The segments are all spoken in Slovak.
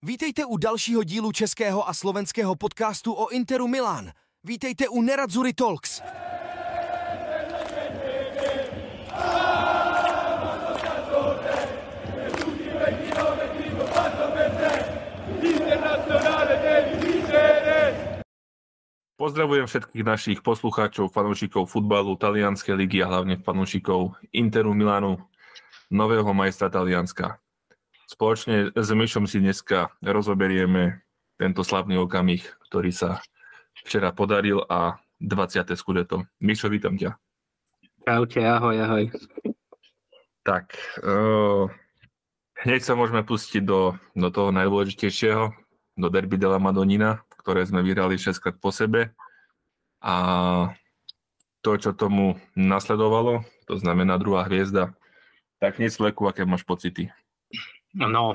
Vítejte u dalšího dílu českého a slovenského podcastu o Interu Milán. Vítejte u Nerazzurri Talks. Pozdravujem všetkých našich poslucháčov, fanúšikov futbalu, talianskej ligy a hlavne fanúšikov Interu Milánu, nového majstra Talianska. Spoločne s Mišom si dneska rozoberieme tento slavný okamih, ktorý sa včera podaril a 20. Scudetto. Mišo, vítam ťa. Čaute, ahoj. Tak, hneď sa môžeme pustiť do toho najdôležitejšieho, do Derby della Madonnina, ktoré sme vyhrali 6-krát po sebe. A to, čo tomu nasledovalo, to znamená druhá hviezda, tak hneď Sleku, aké máš pocity? No,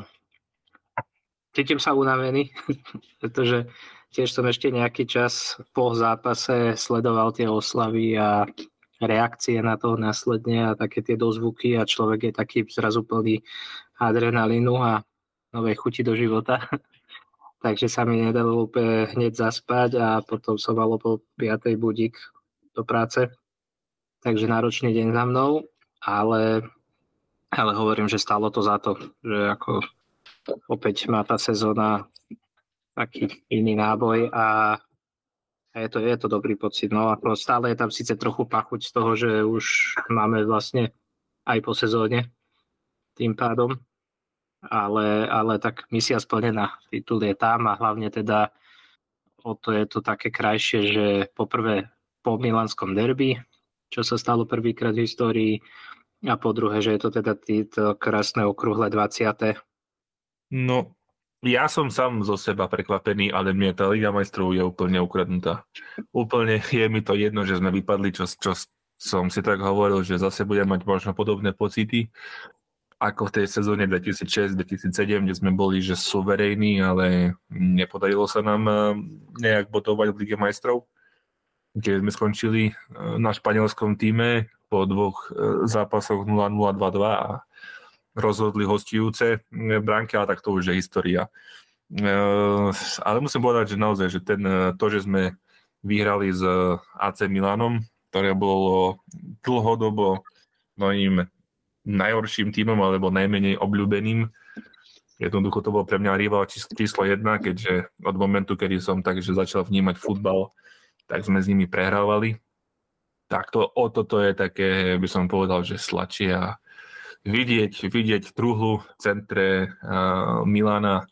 cítim sa unavený, pretože tiež som ešte nejaký čas po zápase sledoval tie oslavy a reakcie na to následne a také tie dozvuky a človek je taký zrazu plný adrenalínu a novej chuti do života. Takže sa mi nedalo úplne hneď zaspať a potom som mal po 5. budík do práce. Takže náročný deň za mnou, ale hovorím, že stálo to za to, že ako opäť má tá sezóna taký iný náboj a je to dobrý pocit. No ako stále je tam síce trochu pachuť z toho, že už máme vlastne aj po sezóne tým pádom. Ale tak misia splnená, titul je tam a hlavne teda o to je to také krajšie, že poprvé po milánskom derby, čo sa stalo prvýkrát v histórii a po druhé, že je to teda títo krásne okrúhle 20. No, ja som sám zo seba prekvapený, ale mne tá Liga majstrov je úplne ukradnutá. Úplne je mi to jedno, že sme vypadli, čo som si tak hovoril, že zase budem mať možno podobné pocity ako v tej sezóne 2006-2007, kde sme boli že suverejní, ale nepodarilo sa nám nejak bodovať v Lige majstrov, kde sme skončili na španielskom týme po dvoch zápasoch 0-0, 2-2 a rozhodli hostujúce bránky, ale tak to už je história. Ale musím povedať, že naozaj, že to, že sme vyhrali s AC Milánom, ktoré bolo dlhodobo mojím najhorším tímom alebo najmenej obľúbeným. Jednoducho to bol pre mňa rival číslo 1, keďže od momentu, kedy som takže začal vnímať futbal, tak sme s nimi prehrávali. Tak toto je také, by som povedal, že sladšie a vidieť truhlu v centre Milána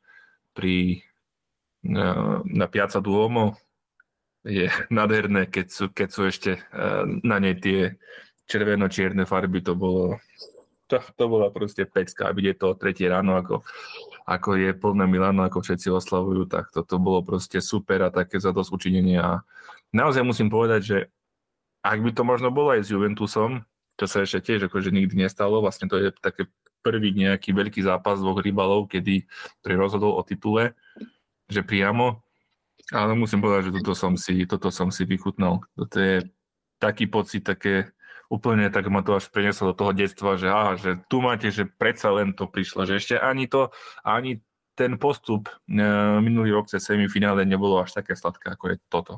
na Piazza Duomo je nádherné, keď sú ešte na nej tie červeno-čierne farby, to bola proste pecka. Vidieť to o 3 ráno, ako je plné Miláno, ako všetci oslavujú, tak toto bolo proste super a také zadosťučinenie. A naozaj musím povedať, že ak by to možno bolo aj s Juventusom, čo sa ešte tiež akože nikdy nestalo, vlastne to je také prvý nejaký veľký zápas dvoch rivalov, ktorý rozhodol o titule, že priamo, ale musím povedať, že toto som si vychutnal. Toto je taký pocit, také úplne tak ma to až prenieslo do toho detstva, že tu máte, že predsa len to prišlo, že ešte ani ten postup minulý rok cez semifinále nebolo až také sladké, ako je toto.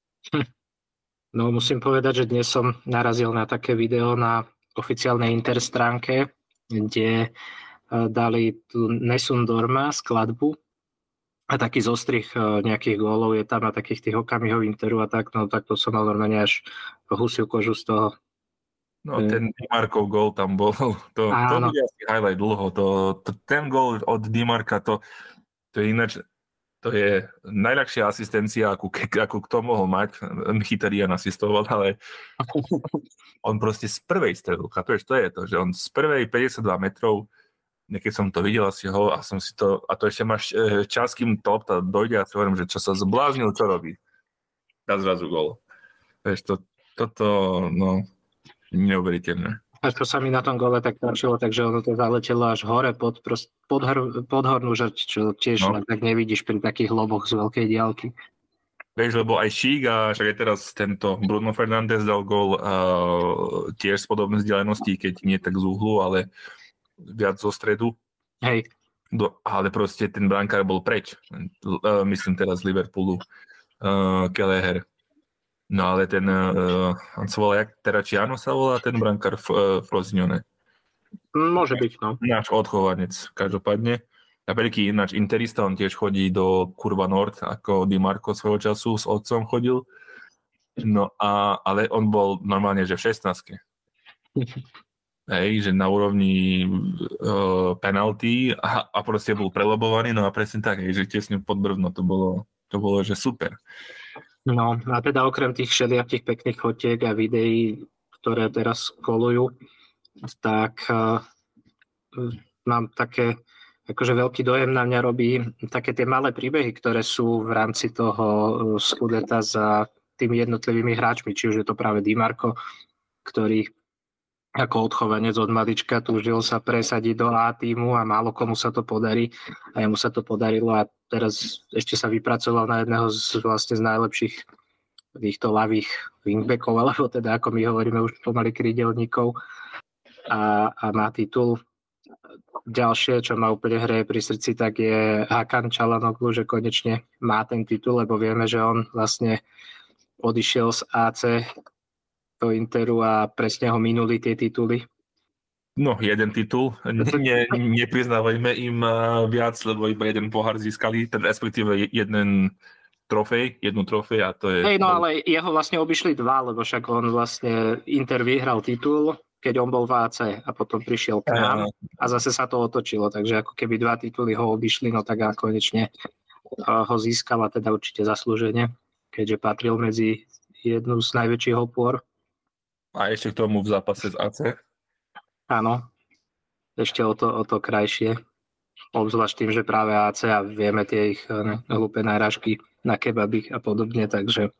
No musím povedať, že dnes som narazil na také video na oficiálnej Inter stránke, kde dali tu Nessun Dorma skladbu a taký zostrih nejakých gólov je tam na takých tých okamihov Interu a tak, no tak to som mal normálne až husiu kožu z toho. No ten Di Markov gól tam bol, to bude asi highlight dlho, ten gól od Di Marka, to je ináč, to je najľahšia asistencia, akú kto mohol mať, Mkhitaryan asistoval, ale on proste z prvej strelu, chápeš, to je to, že on z prvej 52 metrov, keď som to videl asi ho a som si to, a to ešte máš čas, kým to lopta dojde a si hovorím, že čo sa zbláznil, čo robí. A zrazu gól. Vieš, toto, no, neuveriteľné. A to sa mi na tom gole tak páčilo, takže ono to zaletelo až hore pod hornú žrť, čo tiež len tak nevidíš pri takých loboch z veľkej diaľky. Vieš, lebo aj Šík a však aj teraz tento Bruno Fernandes dal gól tiež z podobnej vzdialenosti, keď nie tak z uhlu, ale viac zo stredu. Hej. Ale proste ten brankár bol preč. Myslím teraz z Liverpoolu. Kelleher. No ale ten, on sa volá, jak Terraciano sa volá, ten brankár Frosinone. Môže byť, no. Náš odchovanec, každopádne. A veľký ináč interista, on tiež chodí do Curva Nord, ako Di Marco svojho času s otcom chodil. No ale on bol normálne, že v 16. Hej, že na úrovni penalty a proste bol prelobovaný, no a presne tak, hej, že tesne pod brvno, to bolo, že super. No a teda okrem tých všelijakých pekných fotiek a videí, ktoré teraz kolujú, tak mám také, akože veľký dojem na mňa robí také tie malé príbehy, ktoré sú v rámci toho Scudetta za tými jednotlivými hráčmi, či už je to práve Di Marco, ktorý ako odchovanec od malička túžil sa presadiť do A tímu a málo komu sa to podarí a jemu sa to podarilo a teraz ešte sa vypracoval na jedného z najlepších týchto ľavých wingbackov, alebo teda ako my hovoríme už pomaly krídelníkov a má titul. Ďalšie, čo ma úplne hreje pri srdci, tak je Hakan Çalhanoğlu, že konečne má ten titul, lebo vieme, že on vlastne odišiel z AC do Interu a presne ho minuli tie tituly. No, jeden titul. Nepriznávajme im viac, lebo iba jeden pohár získali, respektíve jednu trofej a to je... Hej, no ale jeho vlastne obišli dva, lebo však on vlastne Inter vyhral titul, keď on bol v AC a potom prišiel k nám a zase sa to otočilo, takže ako keby dva tituly ho obišli, no tak a konečne ho získala teda určite zaslúžene, keďže patril medzi jednu z najväčších opôr. A ešte k tomu v zápase z AC? Áno, ešte o to krajšie. Obzvlášť tým, že práve AC a vieme tie ich hlúpe náražky na kebaby a podobne, takže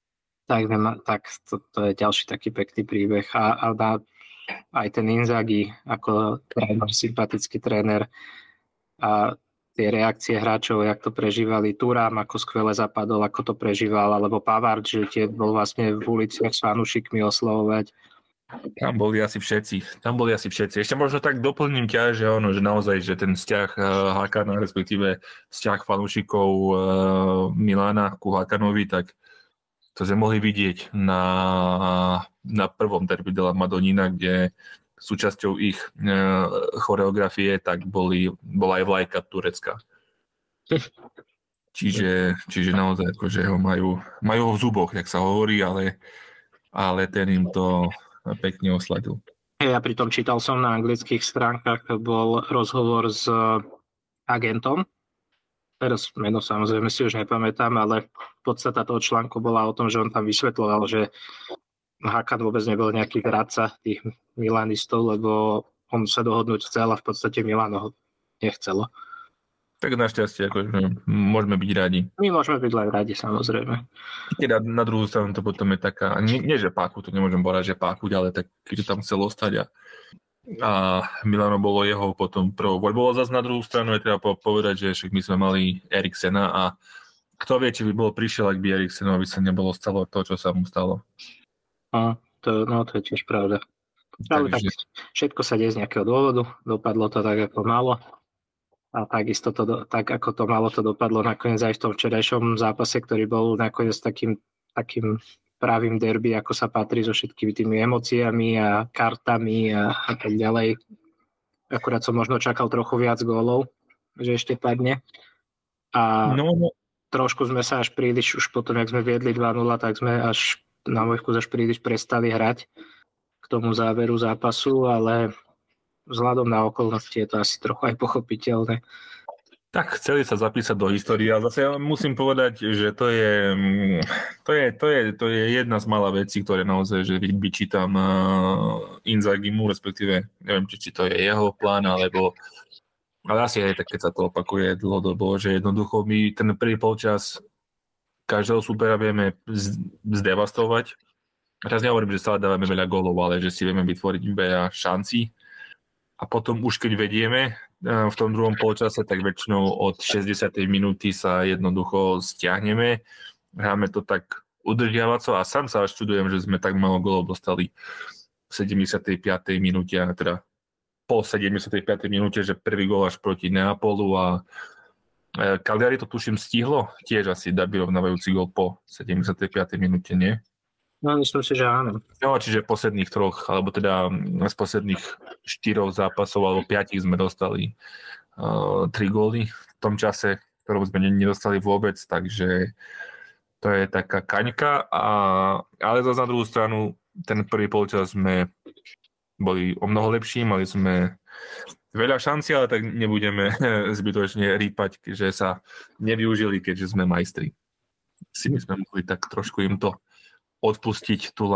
tak to je ďalší taký pekný príbeh. A aj ten Inzaghi ako tréner, sympatický tréner a tie reakcie hráčov, jak to prežívali. Thuram, ako skvele zapadol, ako to prežíval, alebo Pavard, že tie bol vlastne v uliciach s fanúšikmi oslovovať. Tam boli asi všetci. Ešte možno tak doplním ťa, že že naozaj, že ten vzťah Hakana, respektíve vzťah fanúšikov Milána ku Hakanovi, tak to sme mohli vidieť na prvom derby della Madonnina, kde súčasťou ich choreografie tak bola aj vlajka Turecka. Čiže naozaj akože ho majú v zuboch, jak sa hovorí, ale ten im to pekne osladil. Ja pritom čítal som na anglických stránkach, bol rozhovor s agentom. Teraz meno samozrejme si už nepamätám, ale podstata toho článku bola o tom, že on tam vysvetľoval, že Hakan vôbec nebol nejaký hradca tých Milanistov, lebo on sa dohodnúť chcel a v podstate Milano ho nechcelo. Tak našťastie, akože môžeme byť radi. My môžeme byť len radi, samozrejme. Teda na druhú stranu to potom je taká, nie že páku, to nemôžem povedať, že pákuť, ale tak keďže tam chcel ostať a Milano bolo jeho potom prvou voľbou. Zase na druhú stranu je treba povedať, že však my sme mali Eriksena a kto vie, či by bol prišiel, ak by Eriksenovi sa nebolo stalo to, čo sa mu stalo. To je tiež pravda. Ale tak všetko sa deje z nejakého dôvodu, dopadlo to tak, ako malo. A takisto tak, ako to malo, to dopadlo nakoniec aj v tom včerajšom zápase, ktorý bol nakoniec takým pravým derby, ako sa patrí so všetkými tými emóciami a kartami a tak ďalej. Akurát som možno čakal trochu viac gólov, že ešte padne. A trošku sme sa až príliš, už potom, jak sme viedli 2-0, tak sme až na môj vkus až príliš prestali hrať k tomu záveru zápasu, ale vzhľadom na okolnosti je to asi trochu aj pochopiteľné. Tak chceli sa zapísať do histórie, ale zase ja musím povedať, že to je jedna z mála vecí, ktoré naozaj, že vyčítam Inzaghimu, respektíve neviem, či to je jeho plán, ale asi aj tak, keď sa to opakuje dlhodobo, že jednoducho my ten prvý polčas každého supera vieme zdevastovať. Teraz nehovorím, že stále dávame veľa gólov, ale že si vieme vytvoriť veľa šancí. A potom už keď vedieme v tom druhom polčase, tak väčšinou od 60. minúty sa jednoducho stiahneme. Hráme to tak udržiavaco a sám sa až čudujem, že sme tak málo gólov dostali v 75. minúte, teda po 75. minúte, že prvý gól až proti Neapolu a Cagliari to tuším stihlo tiež asi dať vyrovnávajúci gól po 75. minúte, nie? No, myslím si, že áno. No, čiže posledných 3, alebo teda z posledných 4 zápasov alebo 5 sme dostali 3 góly v tom čase, ktorú sme nedostali vôbec, takže to je taká kaňka, ale zase na druhú stranu ten prvý polčas sme boli o mnoho lepší, mali sme veľa šancí, ale tak nebudeme zbytočne rýpať, že sa nevyužili, keďže sme majstri. Si my sme mohli tak trošku im to odpustiť, tú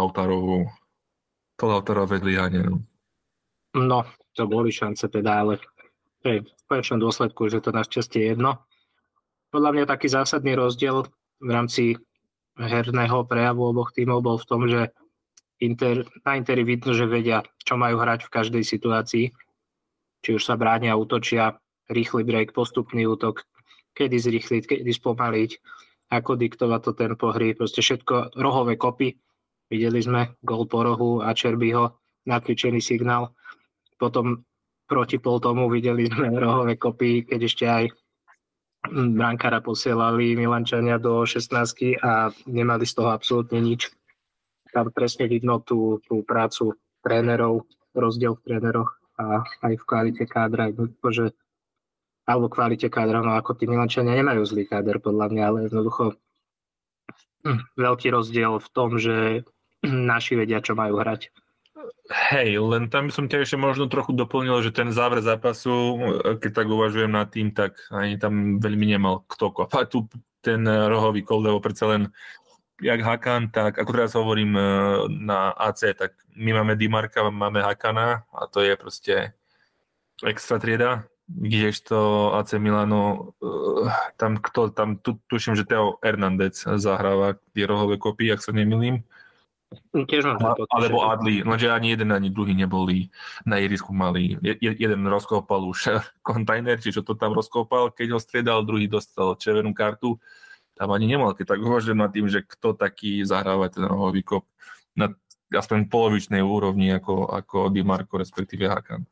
Lautarové zlyhanie. No, to boli šance teda, ale v konečnom dôsledku, že to našťastie jedno. Podľa mňa taký zásadný rozdiel v rámci herného prejavu oboch tímov bol v tom, že na Interi vidno, že vedia, čo majú hrať v každej situácii. Či už sa bránia, útočia, rýchly break, postupný útok, kedy zrýchliť, kedy spomaliť, ako diktovať to tempo hry, proste všetko, rohové kopy. Videli sme gól po rohu a Čerbyho, natvičený signál. Potom proti pol tomu videli sme rohové kopy, keď ešte aj brankára posielali Milančania do 16 a nemali z toho absolútne nič. Tam presne vidno tú prácu trénerov, rozdiel v tréneroch a aj v kvalite kádra, alebo kvalite kádra, no ako tí Milančania nemajú zlý káder podľa mňa, ale jednoducho veľký rozdiel v tom, že naši vedia, čo majú hrať. Hej, len tam by som ťa ešte možno trochu doplnil, že ten záver zápasu, keď tak uvažujem nad tým, tak ani tam veľmi nemal kto kopať. Tu ten rohový kol, lebo predsa len jak Hakan, tak ako teraz hovorím na AC, tak my máme Dimarka, máme Hakana a to je proste extra trieda, kdežto AC Milano, tam tuším, že Theo Hernández zahráva tie rohové kopy, ak sa nemýlim. Alebo Adli, lenže ani jeden, ani druhý neboli na ihrisku, mali jeden rozkopal už kontajner, čiže to tam rozkopal, keď ho striedal, druhý dostal červenú kartu. Tam ani nemal, keď tak uvažujem nad tým, že kto taký zahráva ten rohový kop na aspoň polovičnej úrovni ako Di Marco, respektíve Hakan.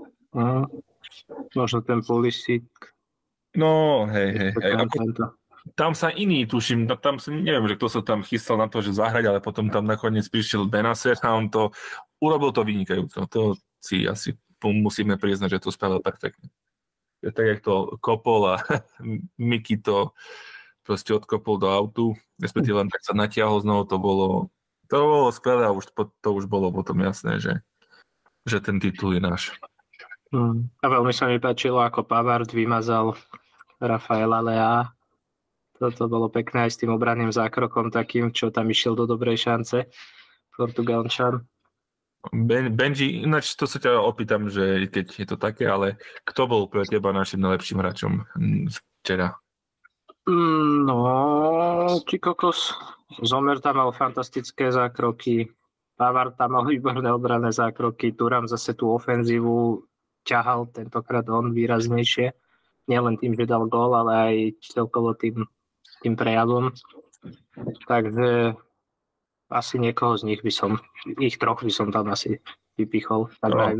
Možno ten Pulisic. No, hej. Tam sa iný, tuším, tam sa, neviem, že kto sa tam chystal na to, že zahrať, ale potom tam nakoniec prišiel Benacer a on to urobil to vynikajúco. To si asi musíme priznať, že to spravil perfektne. Tak, jak to kopol a Miky to proste odkopol do autu, respektíve len tak sa natiahol znovu, to bolo skvelé a to už bolo potom jasné, že ten titul je náš. A veľmi sa mi páčilo, ako Pavard vymazal Rafaela Lea. Toto bolo pekné aj s tým obranným zákrokom takým, čo tam išiel do dobrej šance. Portugalčan. Benji, ináč to sa ťa opýtam, že keď je to také, ale kto bol pre teba našim najlepším hráčom včera? No, či kokos. Zomer tam mal fantastické zákroky, Pavard tam mal výborné obranné zákroky, Thuram zase tú ofenzívu ťahal tentokrát on výraznejšie. Nielen tým, že dal gól, ale aj celkovo tým prejavom. Takže asi niekoho z nich ich troch by som tam asi vypichol.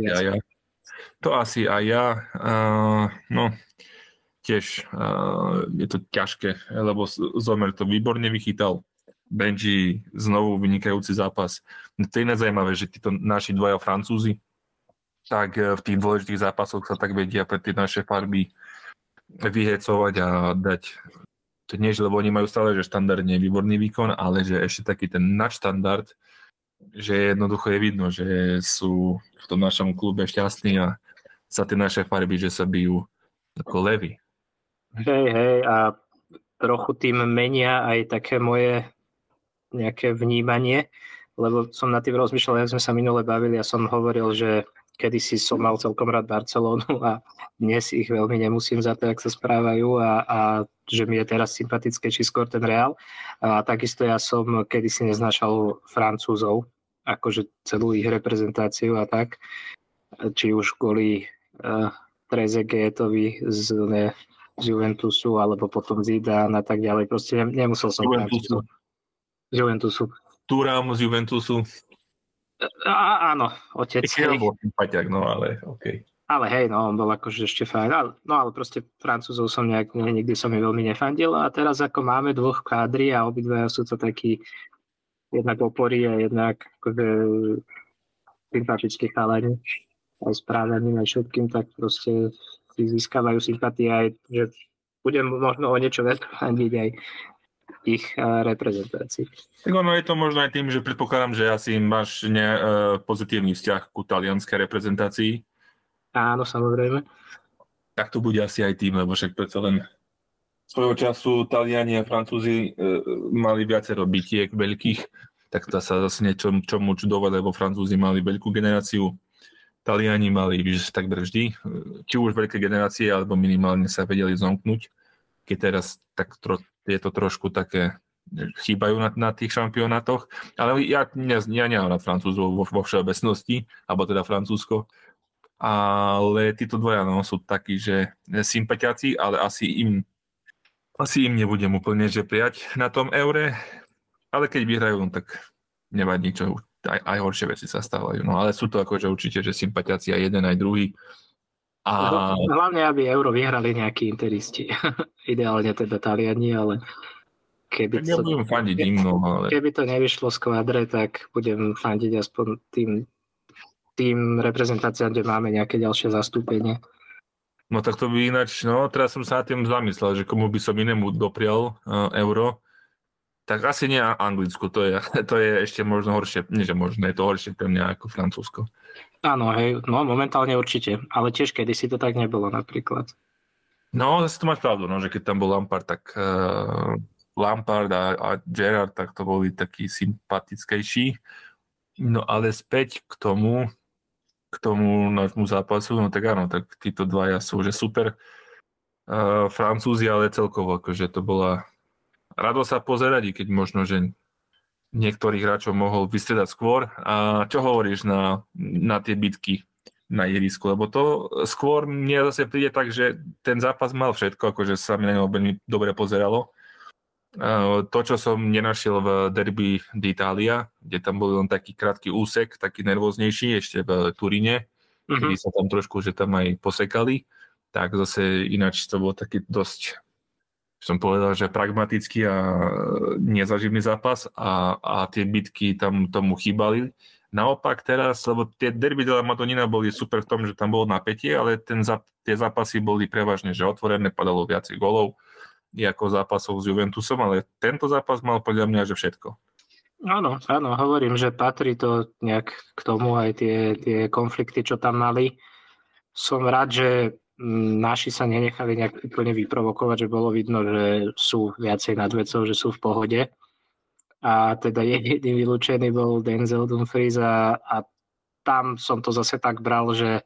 To asi aj ja. No, tiež je to ťažké, lebo Zomer to výborne vychytal. Benji znovu vynikajúci zápas. To je nezaujímavé, že títo naši dvaja Francúzi tak v tých dôležitých zápasoch sa tak vedia pre tie naše farby vyhecovať a dať. To nie, lebo oni majú stále, že štandardne výborný výkon, ale že ešte taký ten nadštandard, že jednoducho je vidno, že sú v tom našom klube šťastní a sa tie naše farby, že sa bijú ako levy. Hej, a trochu tým menia aj také moje nejaké vnímanie, lebo som nad tým rozmýšľal, jak sme sa minule bavili a som hovoril, že kedysi som mal celkom rád Barcelonu a dnes ich veľmi nemusím za to, jak sa správajú a že mi je teraz sympatickejší skôr ten Real. A takisto ja som kedysi neznášal Francúzov, akože celú ich reprezentáciu a tak, či už kvôli Trezeguetovi z Juventusu alebo potom Zidane a tak ďalej. Proste nemusel som Juventusu. Thuram z Juventusu. Áno, otec. Ja bol sympatiak, no ale okej. Ale hej, no, on bol akože ešte fajn. No ale proste Francúzov som nikdy som mi veľmi nefandil a teraz ako máme dvoch kádry a obidvaja sú to takí jednak opory a jednak akože sympatickí chalani aj správaním aj všetkým, tak proste si získavajú sympatie aj, že budem možno o niečo viac fandiť aj ich reprezentácii. Tak ono je to možno aj tým, že predpokladám, že asi máš pozitívny vzťah ku talianskej reprezentácii. Áno, samozrejme. Tak to bude asi aj tým, lebo však predsa len svojho času Taliani a Francúzi mali viacero bitiek veľkých, tak to sa zase čomu čudovať, lebo Francúzi mali veľkú generáciu, Taliani mali takmer vždy, či už veľké generácie, alebo minimálne sa vedeli zomknúť, keď teraz tak je to trošku také chýbajú na tých šampionátoch, ale ja nemám rád Francúzov vo všeobecnosti, alebo teda Francúzsko, ale títo dvaja sú takí, že sympatiaci, ale asi im nebudem úplne že prijať na tom eure, ale keď vyhrajú, tak nevadí ničo, aj horšie veci sa stávajú, no ale sú to akože určite, že sympatiaci aj jeden, aj druhý. Hlavne, aby euro vyhrali nejakí interisti, ideálne teda Taliani, ale keby to nevyšlo z kvadre, tak budem fandiť aspoň tým reprezentáciám, kde máme nejaké ďalšie zastúpenie. No tak to by ináč, teraz som sa tým zamyslel, že komu by som inému doprial euro, tak asi nie Anglicku, to je ešte možno horšie, nie že možno, je to horšie pre mňa ako Francúzsko. Áno, hej, no momentálne určite, ale tiež kedysi to tak nebolo napríklad. No, zase to máš pravdu, že keď tam bol Lampard, tak Lampard a Gerrard, tak to boli takí sympatickejší. No ale späť k tomu nášmu zápasu, no tak áno, tak títo dvaja sú že super Francúzi, ale celkovo akože to bola rado sa pozerať, i keď možno, že niektorých hráčov mohol vystriedať skôr. A čo hovoríš na tie bitky na ihrisku? Lebo to skôr mne zase príde tak, že ten zápas mal všetko, akože sa mi na neho veľmi dobre pozeralo. To, čo som nenašiel v derby d'Italia, kde tam bol len taký krátky úsek, taký nervóznejší, ešte v Turíne, kedy sa tam trošku, že tam aj posekali, tak zase ináč to bol taký dosť, som povedal, že pragmatický a nezaživný zápas a tie bitky tam tomu chýbali. Naopak teraz, lebo tie derby de la Madonnina boli super v tom, že tam bolo napätie, ale tie zápasy boli prevažne, že otvorené, padalo viacej golov, ako zápasov s Juventusom, ale tento zápas mal podľa mňa, že všetko. Áno, hovorím, že patrí to nejak k tomu aj tie konflikty, čo tam mali. Som rád, že naši sa nenechali nejak úplne vyprovokovať, že bolo vidno, že sú viacej nad vecou, že sú v pohode. A teda jediný vylúčený bol Denzel Dumfries a tam som to zase tak bral, že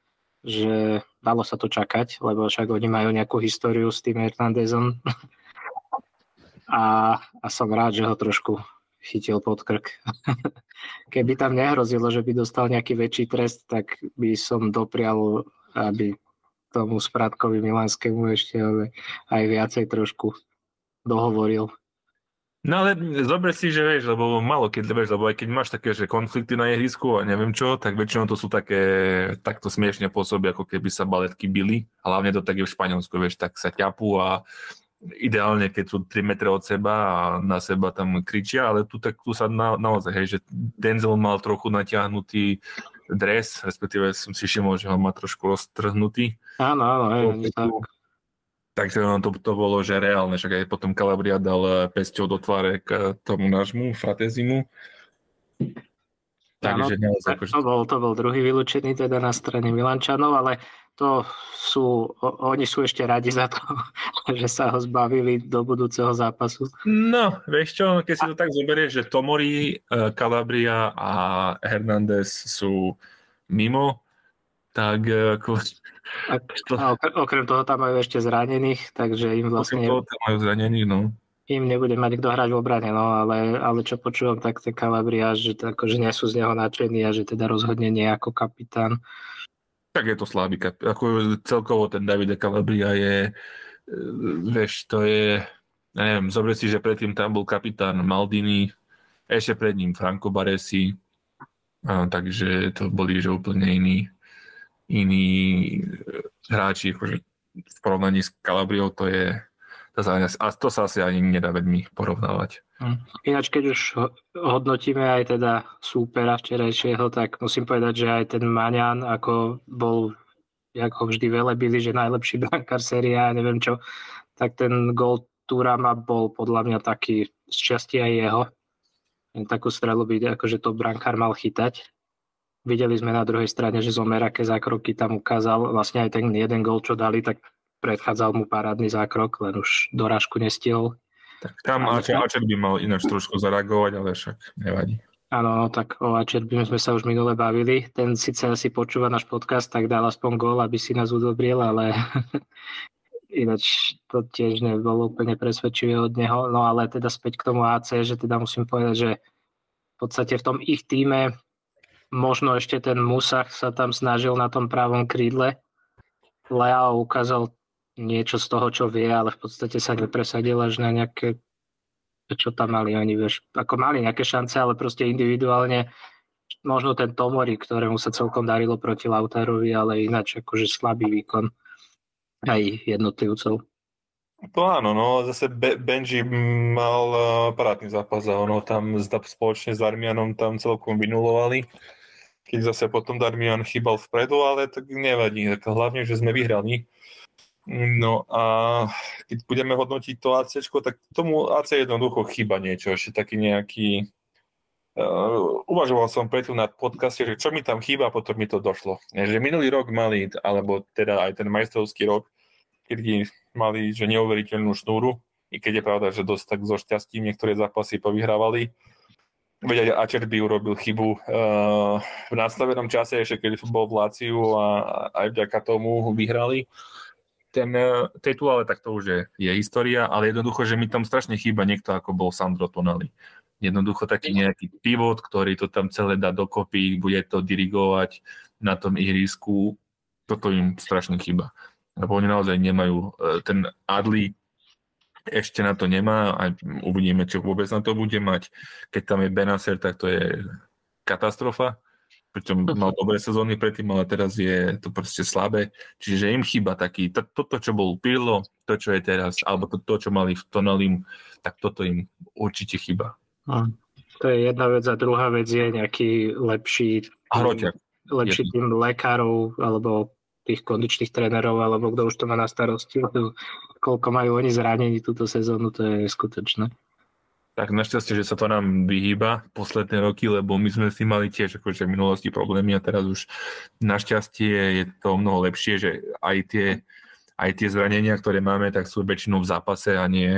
dalo sa to čakať, lebo však oni majú nejakú históriu s tým Hernandezom. A som rád, že ho trošku chytil pod krk. Keby tam nehrozilo, že by dostal nejaký väčší trest, tak by som doprial, aby tomu Spratkovi Milanskému ešte aj viacej trošku dohovoril. No ale zober si, že vieš, lebo málo keď vieš, lebo aj keď máš také, že konflikty na ihrisku a neviem čo, tak väčšinou to sú také takto smiešne pôsoby, ako keby sa baletky bili, a hlavne to tak je v Španielsku, vieš, tak sa ťapú a ideálne, keď sú 3 metre od seba a na seba tam kričia, ale tu sa naozaj, hej, že Denzel mal trochu natiahnutý dres, respektíve som si všimol, že ho má trošku roztrhnutý. Áno, tak. Takže to bolo, že reálne, však aj potom Calabria dal pesťou do tváre k tomu nášmu Fratezimu. Takže to bol druhý vylúčený teda na strane Milančanov, ale oni sú ešte radi za to, že sa ho zbavili do budúceho zápasu. No, vieš čo, keď si to tak zoberieš, že Tomori, Calabria a Hernández sú mimo, tak okrem toho tam majú ešte zranených, takže im vlastne... Okrem toho tam majú zranených, no. Im nebude mať kto hrať v obrane, no, ale čo počúvam, tak ten Calabria, že nie sú z neho nadšení a že teda rozhodne nie ako kapitán. Tak je to slabý kapitán. Ako celkovo ten Davide Calabria je, vieš, to je, neviem, zober si, že predtým tam bol kapitán Maldini, ešte pred ním Franco Baresi, Takže to boli že úplne iní hráči, akože v porovnaní s Calabriou to sa asi ani nedá veľmi porovnávať. Ináč, keď už hodnotíme aj teda súpera včerajšieho, tak musím povedať, že aj ten Maňan, ako bol, jak ho vždy velebili, že najlepší brankár série a neviem čo, tak ten gól Turama bol podľa mňa taký z časti aj jeho. Takú strelu by akože to brankár mal chytať. Videli sme na druhej strane, že Zomer, aké zákroky tam ukázal. Vlastne aj ten jeden gól, čo dali, tak predchádzal mu parádny zákrok, len už dorážku nestihol. Tak tam Ačer by mal ináč trošku zareagovať, ale však nevadí. Áno, tak o Ačerby sme sa už minule bavili. Ten síce asi počúva náš podcast, tak dal aspoň gól, aby si nás udobril, ale ináč to tiež nebolo úplne presvedčivé od neho. No ale teda späť k tomu AC, že teda musím povedať, že v podstate v tom ich týme možno ešte ten Musach sa tam snažil na tom pravom krídle. Leao ukázal niečo z toho, čo vie, ale v podstate sa nepresadil až na nejaké, čo tam mali oni, vieš, ako mali nejaké šance, ale proste individuálne možno ten Tomori, ktorému sa celkom darilo proti Lautarovi, ale ináč akože slabý výkon aj jednotlivcov. To áno, no zase Benji mal parádny zápas a ono tam spoločne s Darmianom tam celkom vynulovali. Keď zase potom Darmian chýbal vpredu, ale tak nevadí, tak hlavne, že sme vyhrali. No a keď budeme hodnotiť to ACčko, tak tomu AC jednoducho chýba niečo, ešte taký nejaký uvažoval som preto na podcaste, že čo mi tam chýba, potom mi to došlo. Že minulý rok mali, alebo teda aj ten majstrovský rok, kedy mali že neuveriteľnú šnúru, i keď je pravda, že dosť tak so šťastím niektoré zápasy povyhrávali. Veď aj Ačerby urobil chybu v nastavenom čase, ešte keď bol v Láciu a aj vďaka tomu vyhrali ten titul, ale tak to už je história, ale jednoducho, že mi tam strašne chýba niekto, ako bol Sandro Tonali. Jednoducho taký nejaký pivot, ktorý to tam celé dá dokopy, bude to dirigovať na tom ihrisku. Toto im strašne chýba. Lebo oni naozaj nemajú, ten Adli ešte na to nemá a uvidíme, čo vôbec na to bude mať. Keď tam je Benacer, tak to je katastrofa. Pričom mal dobré sezóny predtým, ale teraz je to proste slabé. Čiže im chýba taký, toto, čo bol Pirlo, to, čo je teraz, alebo to čo mali v Tonalim, tak toto im určite chýba. To je jedna vec a druhá vec je nejaký lepší tým lekárov alebo tých kondičných trénerov, alebo kto už to má na starosti. Koľko majú oni zranení túto sezónu, to je skutočné. Tak našťastie, že sa to nám vyhýba posledné roky, lebo my sme si mali tiež akože v minulosti problémy a teraz už našťastie je to mnoho lepšie, že aj tie zranenia, ktoré máme, tak sú väčšinou v zápase a nie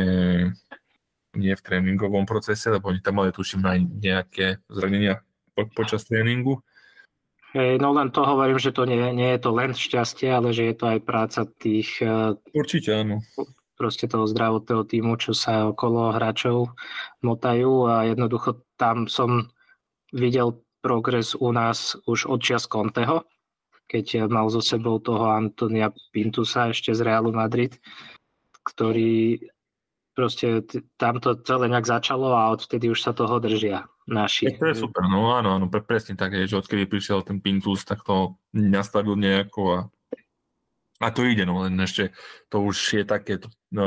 v tréningovom procese, lebo oni tam mali tuším aj nejaké zranenia počas tréningu. No len to hovorím, že to nie je to len šťastie, ale že je to aj práca tých... Určite áno. Proste toho zdravotného týmu, čo sa okolo hráčov motajú a jednoducho tam som videl progres u nás už od čias Conteho, keď mal so sebou toho Antonia Pintusa ešte z Realu Madrid, ktorý proste tam to celé nejak začalo a odvtedy už sa toho držia naši. To je super, no áno, presne tak je, že odkedy prišiel ten Pintus, tak to nastavil nejako a to ide, no len ešte to už je také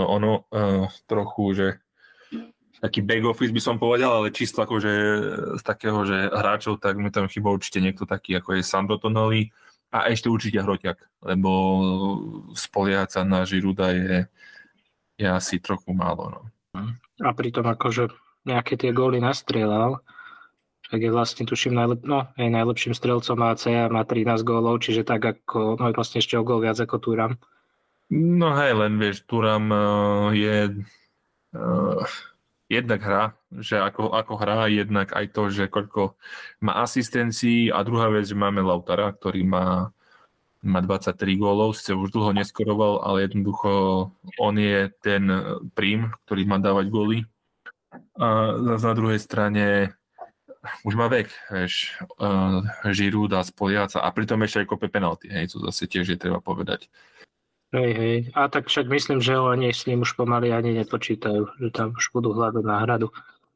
trochu, že taký back office by som povedal, ale čisto akože z takého, že hráčov, tak mi tam chýba určite niekto taký, ako je Sandro Tonali a ešte určite Hroťak, lebo spoliehať sa na Žiruda je asi trochu málo. No. A pritom akože nejaké tie góly nastrieľal, tak je vlastne tuším je najlepším strelcom AC a má 13 gólov, čiže tak ako, vlastne ešte o gól viac ako Thuram. No hej, len vieš, Thuram je jednak hra, že ako hrá, jednak aj to, že koľko má asistencií a druhá vec, že máme Lautara, ktorý má 23 gólov, sice už dlho neskoroval, ale jednoducho on je ten prím, ktorý má dávať góly. A na druhej strane už má vek, vieš, Giroud a spoliaca a pritom ešte aj kope penalty, hej, to zase tiež je treba povedať. Hej. A tak však myslím, že oni s ním už pomaly ani nepočítajú, že tam už budú hľadať náhradu.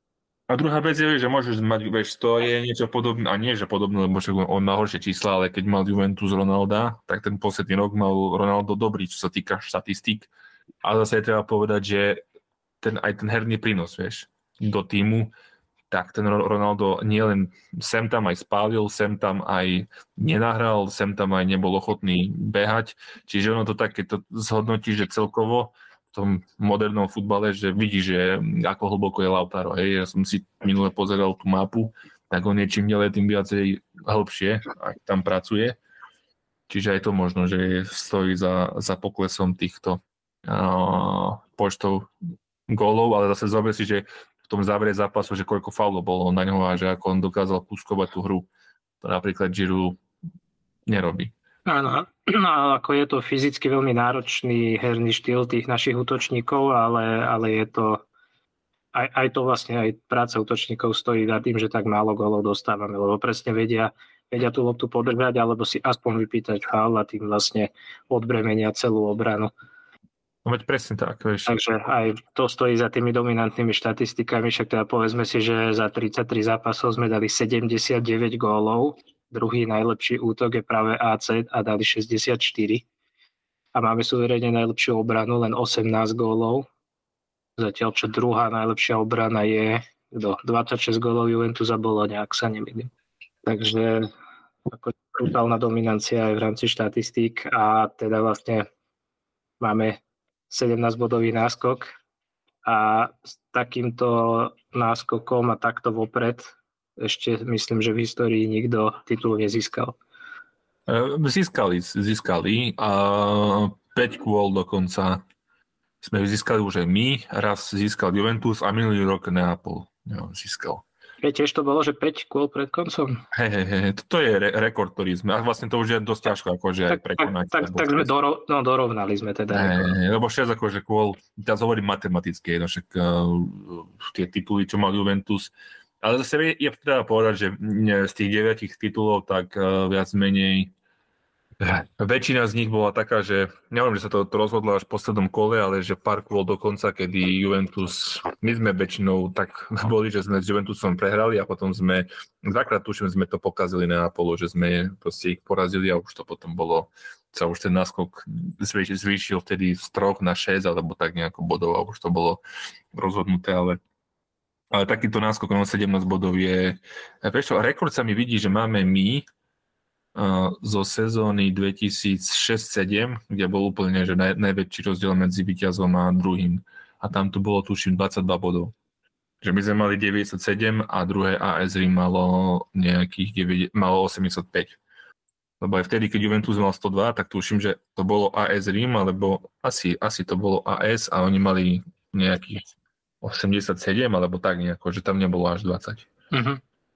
A druhá vec je, že môžeš mať, vieš, to je niečo podobné, a nie, že podobné, lebo však on má horšie čísla, ale keď mal Juventus Ronalda, tak ten posledný rok mal Ronaldo dobrý, čo sa týka štatistík. A zase je treba povedať, že aj ten herný prínos, vieš, do týmu, tak ten Ronaldo nielen sem tam aj spálil, sem tam aj nenahral, sem tam aj nebol ochotný behať. Čiže ono to tak, keď to zhodnotí, že celkovo v tom modernom futbale, že vidí, že ako hlboko je Lautaro. Hej. Ja som si minule pozeral tú mapu, tak on je čím ďalej, tým viacej hĺbšie, ak tam pracuje. Čiže aj to možno, že stojí za poklesom týchto počtov gólov, ale zase zober si, že v tom závere zápasu, že koľko faulov bolo na ňo a že ako on dokázal puskovať tú hru. To napríklad Giroud nerobí. Áno, ako je to fyzicky veľmi náročný herný štýl tých našich útočníkov, ale je to aj to vlastne, aj práca útočníkov stojí za tým, že tak málo gólov dostávame, lebo presne vedia tú loptu podržať, alebo si aspoň vypýtať faul a tým vlastne odbremenia celú obranu. No veď presne tak, vieš. Takže aj to stojí za tými dominantnými štatistikami, však teda povedzme si, že za 33 zápasov sme dali 79 gólov, druhý najlepší útok je práve AC a dali 64 a máme suverene najlepšiu obranu, len 18 gólov, zatiaľ čo druhá najlepšia obrana je 26 gólov Juventus a Bologna, ak sa nemýlim. Takže ako brutálna dominancia aj v rámci štatistík a teda vlastne máme 17-bodový náskok a s takýmto náskokom a takto vopred ešte myslím, že v histórii nikto titul nezískal. Získali a 5 kôl dokonca sme získali už aj my, raz získal Juventus a minulý rok Neapol získal. Tiež to bolo, že 5 kôl pred koncom? Hej, toto je rekord, ktorý sme, a vlastne to už je dosť ťažko akože aj prekonať. Tak sme dorovnali sme teda. Lebo 6 akože kôl, teraz hovorím matematicky, no však tie tituly, čo mal Juventus. Ale zase je treba povedať, že z tých 9 titulov, tak viac menej väčšina z nich bola taká, že neviem, že sa to rozhodlo až v poslednom kole, ale že pár kôl dokonca, kedy Juventus, my sme väčšinou tak boli, že sme s Juventusom prehrali a potom sme, dvakrát tuším, sme to pokazili na Apollo, že sme proste ich porazili a už to potom bolo, sa už ten náskok zvýšil vtedy z 3 na 6 alebo tak nejako bodov a už to bolo rozhodnuté, ale takýto náskok na 17 bodov je, prečo rekord sa mi vidí, že máme my zo sezóny 2006-2007, kde bol úplne že najväčší rozdiel medzi víťazom a druhým. A tam to bolo tuším 22 bodov. Že my sme mali 97 a druhé AS Rím malo nejakých malo 85. Lebo aj vtedy, keď Juventus mal 102, tak tuším, že to bolo AS Rím, alebo asi to bolo AS a oni mali nejakých 87 alebo tak nejako, že tam nebolo až 20. Uh-huh.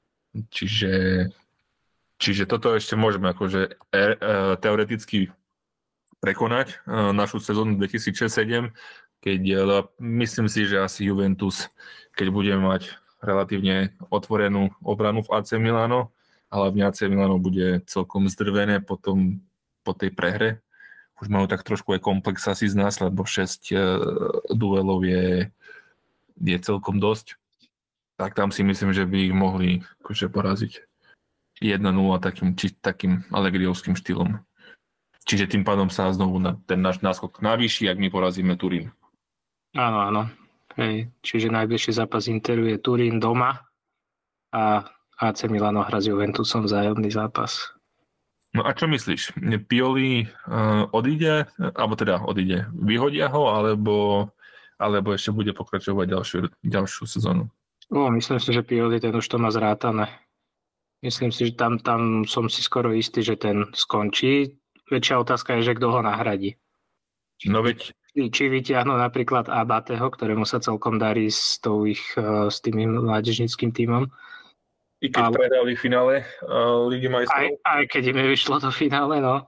Čiže toto ešte môžeme akože teoreticky prekonať našu sezónu 2006-2007, keď myslím si, že asi Juventus, keď budeme mať relatívne otvorenú obranu v AC Milano, ale v AC Milano bude celkom zdrvené po tej prehre. Už majú tak trošku aj komplex asi z nás, lebo 6 duelov je celkom dosť. Tak tam si myslím, že by ich mohli akože poraziť 1-0 takým allegriovským štýlom. Čiže tým pádom sa znovu ten náš náskok navýši, ak my porazíme Turín. Áno. Hej. Čiže najbližší zápas Interu je Turín doma a AC Milano hra s Juventusom vzájomný zápas. No a čo myslíš? Pioli odíde, vyhodia ho, alebo ešte bude pokračovať ďalšiu sezónu? Myslím si, že Pioli ten už to má zrátané. Myslím si, že tam som si skoro istý, že ten skončí. Väčšia otázka je, že kto ho nahradí. No veď... Či vyťahnu napríklad Abateho, ktorému sa celkom darí s tým mládežníckým tímom. I keď prehrali v finále Ligy majstrov. Aj keď im vyšlo to finále, no.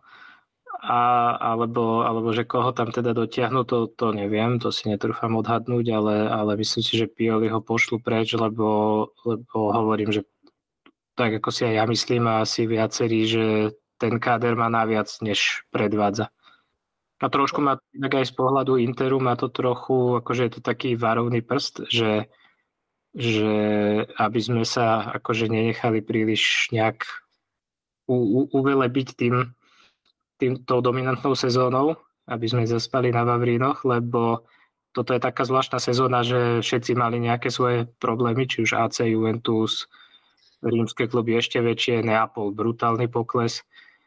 Alebo že koho tam teda dotiahnu, to neviem, to si netrúfam odhadnúť, ale myslím si, že Pioli ho pošlu preč, lebo hovorím, že tak ako si aj ja myslím a asi viacerí, že ten káder má naviac, než predvádza. A trošku má tak aj z pohľadu Interu, má to trochu, akože je to taký varovný prst, že že aby sme sa akože nenechali príliš nejak uvelebiť tou dominantnou sezónou, aby sme zaspali na Vavrínoch, lebo toto je taká zvláštna sezóna, že všetci mali nejaké svoje problémy, či už AC, Juventus, rímske kluby ešte väčšie, Neapol, brutálny pokles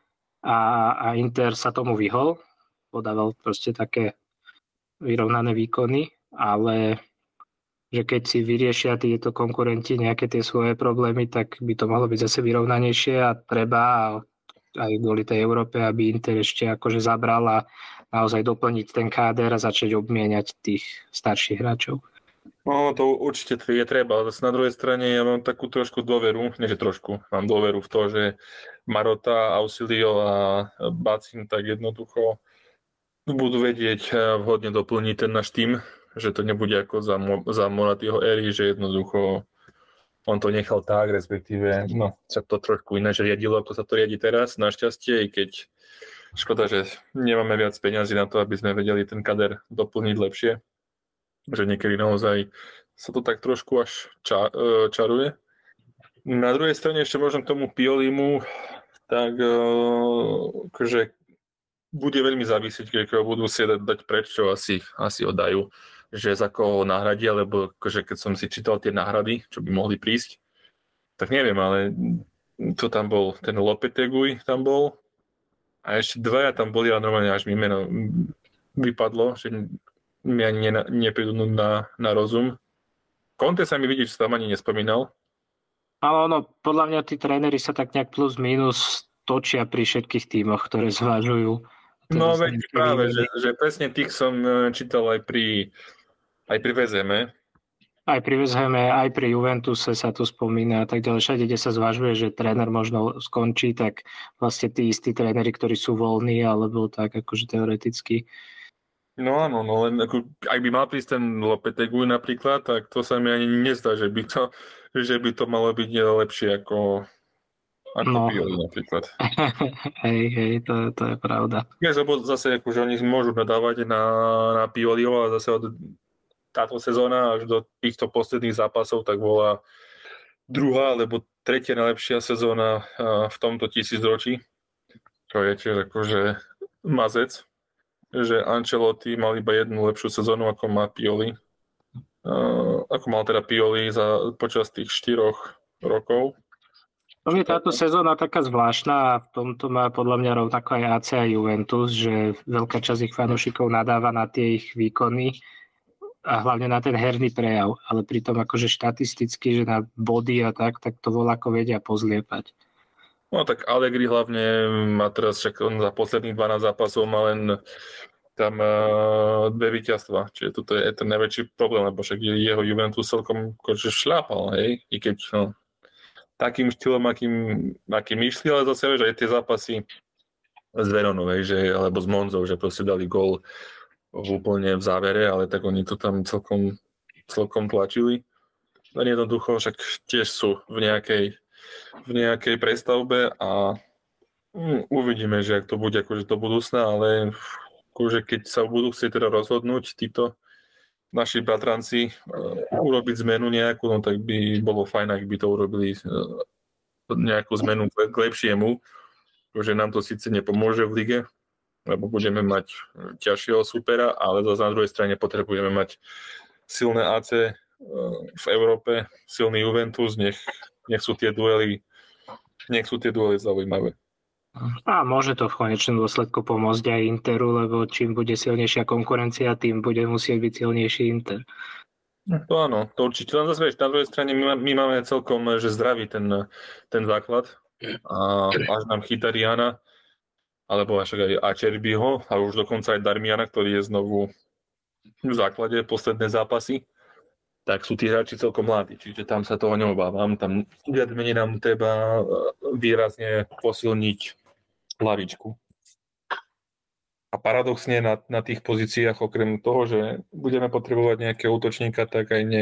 a Inter sa tomu vyhol, podával proste také vyrovnané výkony, ale že keď si vyriešia tieto konkurenti nejaké tie svoje problémy, tak by to mohlo byť zase vyrovnanejšie a treba aj kvôli tej Európe, aby Inter ešte akože zabral a naozaj doplniť ten káder a začať obmieniať tých starších hráčov. No, to určite je treba, ale zase na druhej strane ja mám takú trošku dôveru, nie že trošku, mám dôveru v to, že Marota, Ausilio a Bacin tak jednoducho budú vedieť vhodne doplniť ten náš tým, že to nebude ako za Moratýho éry, že jednoducho on to nechal tak, respektíve sa to trošku ináč riadilo, ako sa to riadi teraz, našťastie, i keď škoda, že nemáme viac peňazí na to, aby sme vedeli ten kader doplniť lepšie, že niekedy naozaj sa to tak trošku až čaruje. Na druhej strane ešte možno k tomu Piolimu, tak že bude veľmi závisieť, keď budú si dať preč, čo asi oddajú, že za koho nahradia, lebo akože keď som si čítal tie náhrady, čo by mohli prísť, tak neviem, ale to tam bol, ten Lopetegui tam bol a ešte dvaja tam boli a normálne až mi meno vypadlo, že mi ani neprídu na rozum. Conte sa mi vidí, že sa tam ani nespomínal. Ale podľa mňa tí tréneri sa tak nejak plus minus točia pri všetkých tímoch, ktoré zvažujú. No veď práve, že presne tých som čítal aj pri VZM. Aj pri VZM, aj pri Juventuse sa tu spomína a tak ďalej. Všade, kde sa zvažuje, že tréner možno skončí, tak vlastne tí istí tréneri, ktorí sú voľní, alebo tak akože teoreticky. No áno, no len ako, ak by mal prísť ten Lopetegui napríklad, tak to sa mi ani nezdá, že by to malo byť lepšie ako Pioli napríklad. Hej, to je pravda. Lebo zase akože oni môžu nadávať na Pioliho a zase od táto sezóna až do týchto posledných zápasov tak bola druhá alebo tretia najlepšia sezóna v tomto tisícročí. Čo je tiež akože mazec, že Ancelotti mal iba jednu lepšiu sezónu ako má Pioli. Ako mal teda Pioli počas tých 4 rokov. To je táto sezóna taká zvláštna a v tomto má podľa mňa rovnako aj AC a Juventus, že veľká časť ich fanúšikov nadáva na tie ich výkony a hlavne na ten herný prejav, ale pritom akože štatisticky, že na body a tak to voľako vedia pozliepať. No tak Allegri hlavne má teraz, však on za posledných 12 zápasov má len tam 2 víťazstva, čiže toto je ten najväčší problém, lebo však jeho Juventus celkom šľapal, hej, i keď takým štýlom, akým išli, ale zase vieš, aj tie zápasy z Veronou, alebo s Monzou, že proste dali gól úplne v závere, ale tak oni to tam celkom tlačili. Len jednoducho však tiež sú v nejakej prestavbe a uvidíme, že ak to bude akože do budúcna, ale akože keď sa budú chcieť teda rozhodnúť títo naši bratranci urobiť zmenu nejakú, no tak by bolo fajn, ak by to urobili nejakú zmenu k lepšiemu, že nám to síce nepomôže v lige, lebo budeme mať ťažšieho supera, ale zase na druhej strane potrebujeme mať silné AC v Európe, silný Juventus, nech sú tie duely zaujímavé. A môže to v konečnom dôsledku pomôcť aj Interu, lebo čím bude silnejšia konkurencia, tým bude musieť byť silnejší Inter. To áno, to určite. Len zase vieš, na druhej strane my máme celkom že zdravý ten základ a až nám chytá Riana, alebo až aj Acerbiho a už dokonca aj Darmiana, ktorý je znovu v základe posledné zápasy, tak sú tí hráči celkom mladí, čiže tam sa toho neobávam. Tam viac menej nám treba výrazne posilniť lavičku. A paradoxne na tých pozíciách, okrem toho, že budeme potrebovať nejakého útočníka, tak aj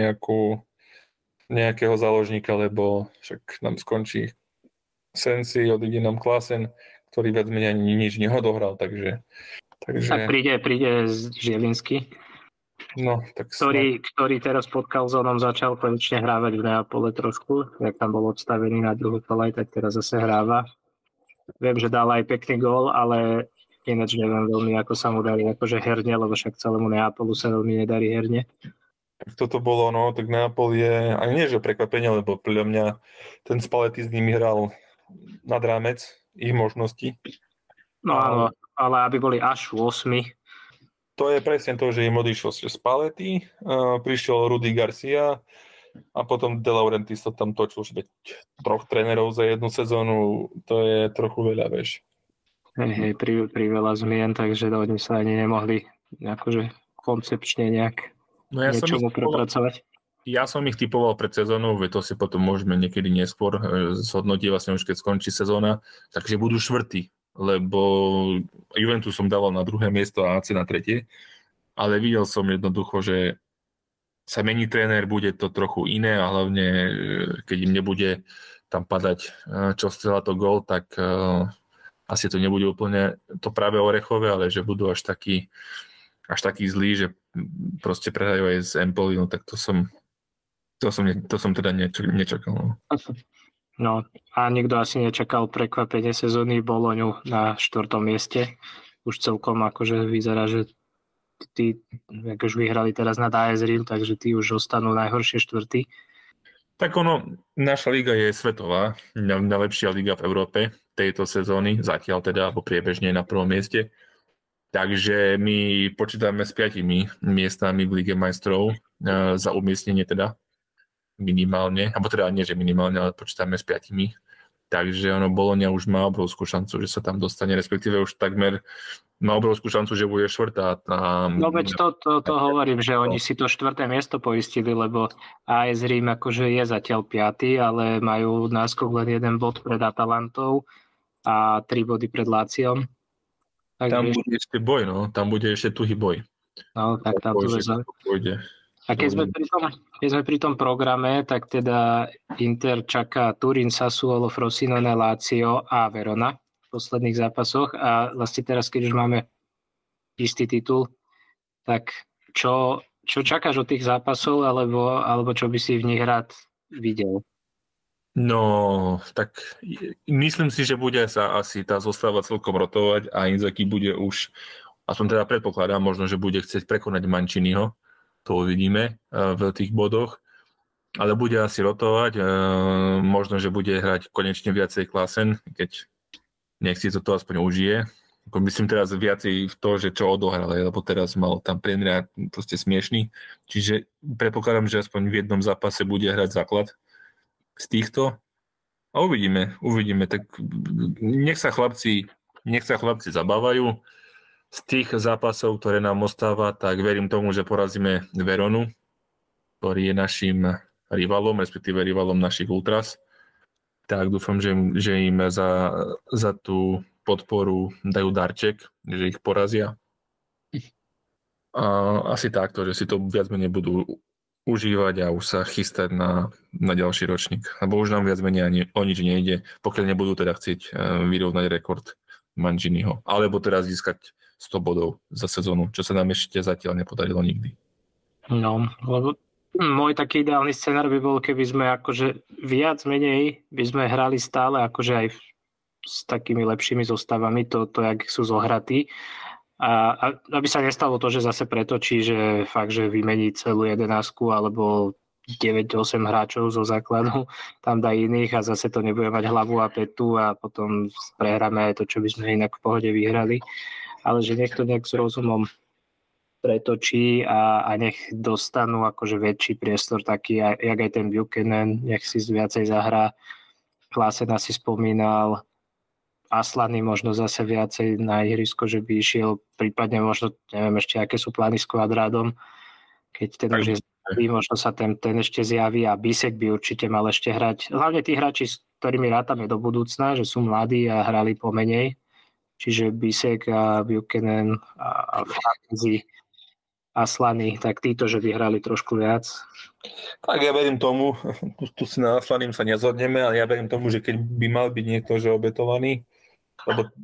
nejakého záložníka, lebo však nám skončí Sensi, odíde nám Klaasen, ktorý viac menej ani nič neodohral, takže... Tak príde Žielinský. No, tak ktorý teraz pod Calzonom začal konečne hrávať v Neapole trošku, jak tam bol odstavený na druhú kolaj, tak teraz zase hráva. Viem, že dal aj pekný gól, ale ináč neviem veľmi, ako sa mu darí akože herne, lebo však celému Neapolu sa veľmi nedarí herne. Toto bolo, no, tak Neapol je, ani nie že prekvapenie, lebo podľa mňa ten Spalletti s nimi hral nad rámec ich možností. No áno, ale aby boli až 8. To je presne to, že im odišiel Spalletti, prišiel Rudy Garcia a potom De Laurentiis to tam točil, že 3 trénerov za jednu sezónu, to je trochu veľa, vieš. Hej, pri veľa zmien, takže oni sa ani nemohli akože koncepčne nejak niečomu prepracovať. Ja som ich typoval pred sezónou, veď to si potom môžeme niekedy neskôr zhodnotiť, vlastne už keď skončí sezóna, takže budú štvrtí, lebo Juventus som dával na druhé miesto a AC na tretie, ale videl som jednoducho, že sa mení tréner, bude to trochu iné a hlavne keď im nebude tam padať čo strela to gól, tak asi to nebude úplne to práve orechové, ale že budú až takí zlí, že proste prehrajú aj z Empoli, no tak to som teda nečakal. No. No a nikto asi nečakal prekvapenie sezóny Boloňu na 4. mieste. Už celkom akože vyzerá, že tí ako už vyhrali teraz na AS Rím, takže tí už ostanú najhoršie 4. Tak naša liga je svetová, najlepšia liga v Európe tejto sezóny, zatiaľ teda, alebo priebežne na prvom mieste. Takže my počítame s 5 miestami v Lige majstrov za umiestnenie teda minimálne, alebo teda nie, že minimálne, ale počítame s 5. Takže Bologna už má obrovskú šancu, že sa tam dostane, respektíve už takmer má obrovskú šancu, že bude 4. No veď to hovorím, že oni si to 4. miesto poistili, lebo AS Rím akože je zatiaľ 5., ale majú náskok len 1 bod pred Atalantou a 3 body pred Láciom. Tam bude ešte boj, no. Tam bude ešte tuhý boj. No, tak tam to pôjde. A keď sme pri tom programe, tak teda Inter čaká Turín, Sassuolo, Frosinone, Lazio a Verona v posledných zápasoch. A vlastne teraz, keď už máme istý titul, tak čo čakáš od tých zápasov, alebo čo by si v nich rád videl? No, tak myslím si, že bude sa asi tá zostava celkom rotovať a Inzaghi bude už, aspoň teda predpokladám, možno, že bude chcieť prekonať Manciniho. To uvidíme v tých bodoch, ale bude asi rotovať, možno, že bude hrať konečne viacej Klaassen, keď nech si to aspoň užije. Myslím teraz viacej v to, že čo odohral, lebo teraz mal tam priemer proste smiešný, čiže predpokladám, že aspoň v jednom zápase bude hrať základ z týchto a uvidíme, tak nech sa chlapci zabávajú. Z tých zápasov, ktoré nám ostáva, tak verím tomu, že porazíme Veronu, ktorý je našim rivalom, respektíve rivalom našich Ultras. Tak dúfam, že im za tú podporu dajú darček, že ich porazia. A asi takto, že si to viac menej budú užívať a už sa chystať na ďalší ročník. Lebo už nám viac menej ani o nič nejde, pokiaľ nebudú teda chcieť vyrovnať rekord Manciniho. Alebo teda získať 100 bodov za sezónu, čo sa nám ešte zatiaľ nepodarilo nikdy. No, lebo môj taký ideálny scenár by bol, keby sme akože viac menej by sme hrali stále akože aj s takými lepšími zostavami, to jak sú zohratí. A aby sa nestalo to, že zase pretočí, že fakt, že vymení celú 11 alebo 9-8 hráčov zo základu, tam dá iných a zase to nebude mať hlavu a petu a potom prehráme aj to, čo by sme inak v pohode vyhrali. Ale že nech to nejak s rozumom pretočí a nech dostanú akože väčší priestor taký, jak aj ten Buchanan, nech si viacej zahrá. Klaassen si spomínal, Aslany možno zase viacej na ihrisko, že by išiel, prípadne možno, neviem ešte, aké sú plány s Kvadrádom, keď ten už je zjavý, možno sa ten ešte zjaví a Bisek by určite mal ešte hrať. Hlavne tí hráči, s ktorými rátame do budúcna, že sú mladí a hrali pomenej, čiže Bisek a Buchanan a Fantasy Aslany, tak títo, že vyhrali trošku viac. Tak ja verím tomu, tu si na Aslaným sa nezhodneme, ale ja verím tomu, že keď by mal byť niekto, že obetovaný, lebo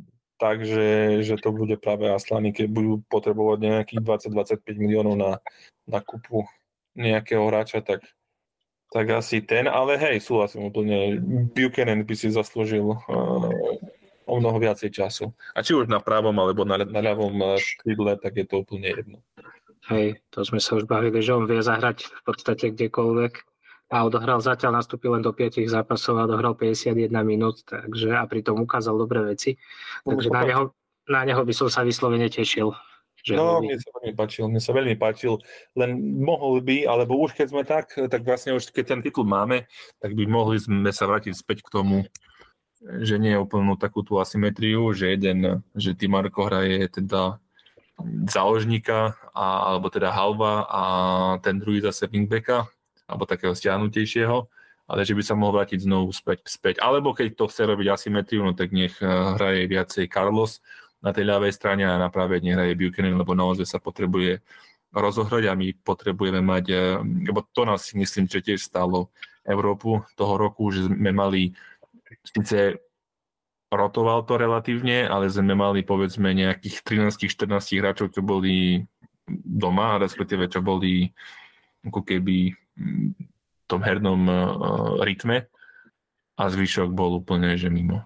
tak, že to bude práve Aslany, keď budú potrebovať nejakých 20-25 miliónov na kúpu nejakého hráča, tak asi ten, ale hej, súhlasím úplne, Buchanan by si zaslúžil o mnoho viacej času. A či už na pravom alebo na ľavom krídle, tak je to úplne jedno. Hej, to sme sa už bavili, že on vie zahrať v podstate kdekoľvek a odohral zatiaľ, nastúpil len do 5 zápasov a odohral 51 minút, takže a pritom ukázal dobré veci. Takže na neho by som sa vyslovene tešil. No, mne sa veľmi páčil, len mohol by, alebo už keď sme tak vlastne už keď ten titul máme, tak by mohli sme sa vrátiť späť k tomu, že nie je úplnú takú tú asymetriu, že Timarko hraje teda záložníka, alebo teda halva a ten druhý zase wingbacka, alebo takého stiahnutejšieho, ale že by sa mohol vrátiť znovu späť. Alebo keď to chce robiť asymetriu, no tak nech hraje viacej Carlos na tej ľavej strane a na pravej nehraje Buchanan, lebo naozaj sa potrebuje rozohrať a my potrebujeme mať, lebo to nás si myslím, že tiež stálo Európu toho roku, že sme mali, síce rotoval to relatívne, ale sme mali povedzme nejakých 13-14 hráčov, čo boli doma, respektíve čo boli ako keby v tom hernom rytme a zvyšok bol úplne, že mimo.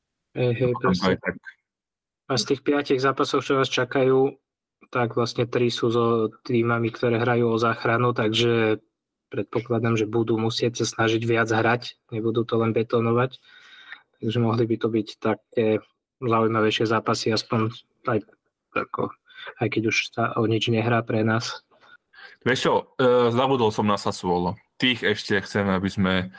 A z tých 5 zápasov, čo vás čakajú, tak vlastne 3 sú so týmami, ktoré hrajú o záchranu, takže predpokladám, že budú musieť sa snažiť viac hrať, nebudú to len betonovať. Takže mohli by to byť také zaujímavejšie zápasy, aspoň aj keď už sa o nič nehrá pre nás. Vieš čo, zabudol som na Sassuolo. Tých ešte chcem, aby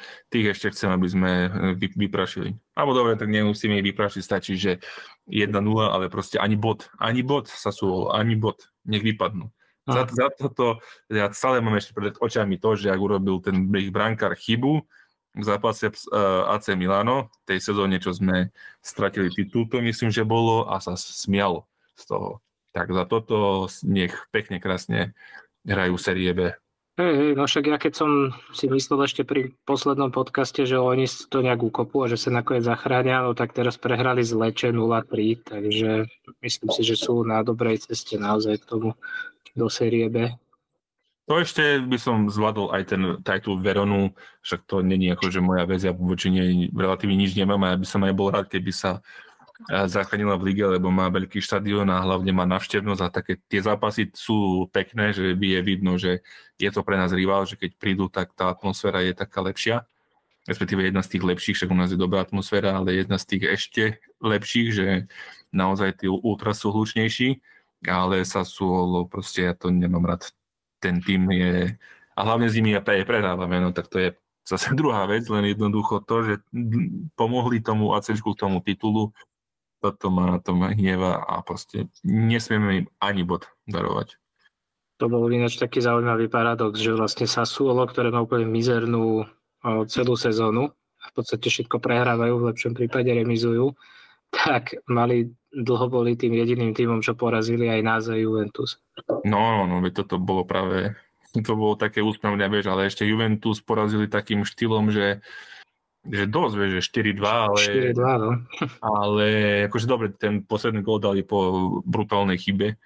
sme vyprašili. Alebo dobre, tak nemusíme ich vyprašiť, stačí, že 1-0, ale proste ani bod Sassuolo, ani bod, nech vypadnú. Za toto, ja stále mám ešte pred očami to, že ak urobil ten ich brankár chybu v zápase AC Milano, tej sezóne, čo sme stratili titul, to myslím, že bolo a sa smial z toho. Tak za toto nech pekne, krásne hrajú série B. No však ja keď som si myslel ešte pri poslednom podcaste, že oni to nejak ukopú a že sa nakoniec zachránia, no tak teraz prehrali z Leče 0-3, takže myslím si, že sú na dobrej ceste naozaj k tomu do série B. To ešte by som zvládol aj tú Veronu, však to není ako, že moja vec, ja voči nej relatívne nič nemám a ja by som aj bol rád, keby sa zachránila v lige, lebo má veľký štadión a hlavne má navštevnosť a také tie zápasy sú pekné, že je vidno, že je to pre nás rival, že keď prídu, tak tá atmosféra je taká lepšia, respektíve jedna z tých lepších, však u nás je dobrá atmosféra, ale jedna z tých ešte lepších, že naozaj tí ultra sú hlučnejší, ale Sassuolo, proste ja to nemám rád. Ten tým je, a hlavne s nimi prehrávame, no tak to je zase druhá vec, len jednoducho to, že pomohli tomu ACčku k tomu titulu. Toto ma na tom hnieva a proste nesmieme im ani bod darovať. To bol ináč taký zaujímavý paradox, že vlastne Sassuolo, ktoré má úplne mizernú celú sezónu, a v podstate všetko prehrávajú, v lepšom prípade remizujú, tak dlho boli tým jediným tímom, čo porazili aj nás a Juventus. No, toto bolo práve, to bolo také úsmevné, vieš, ale ešte Juventus porazili takým štýlom, že dosť, vieš, že 4-2, ale 4-2, no. Ale akože dobre, ten posledný gól dali po brutálnej chybe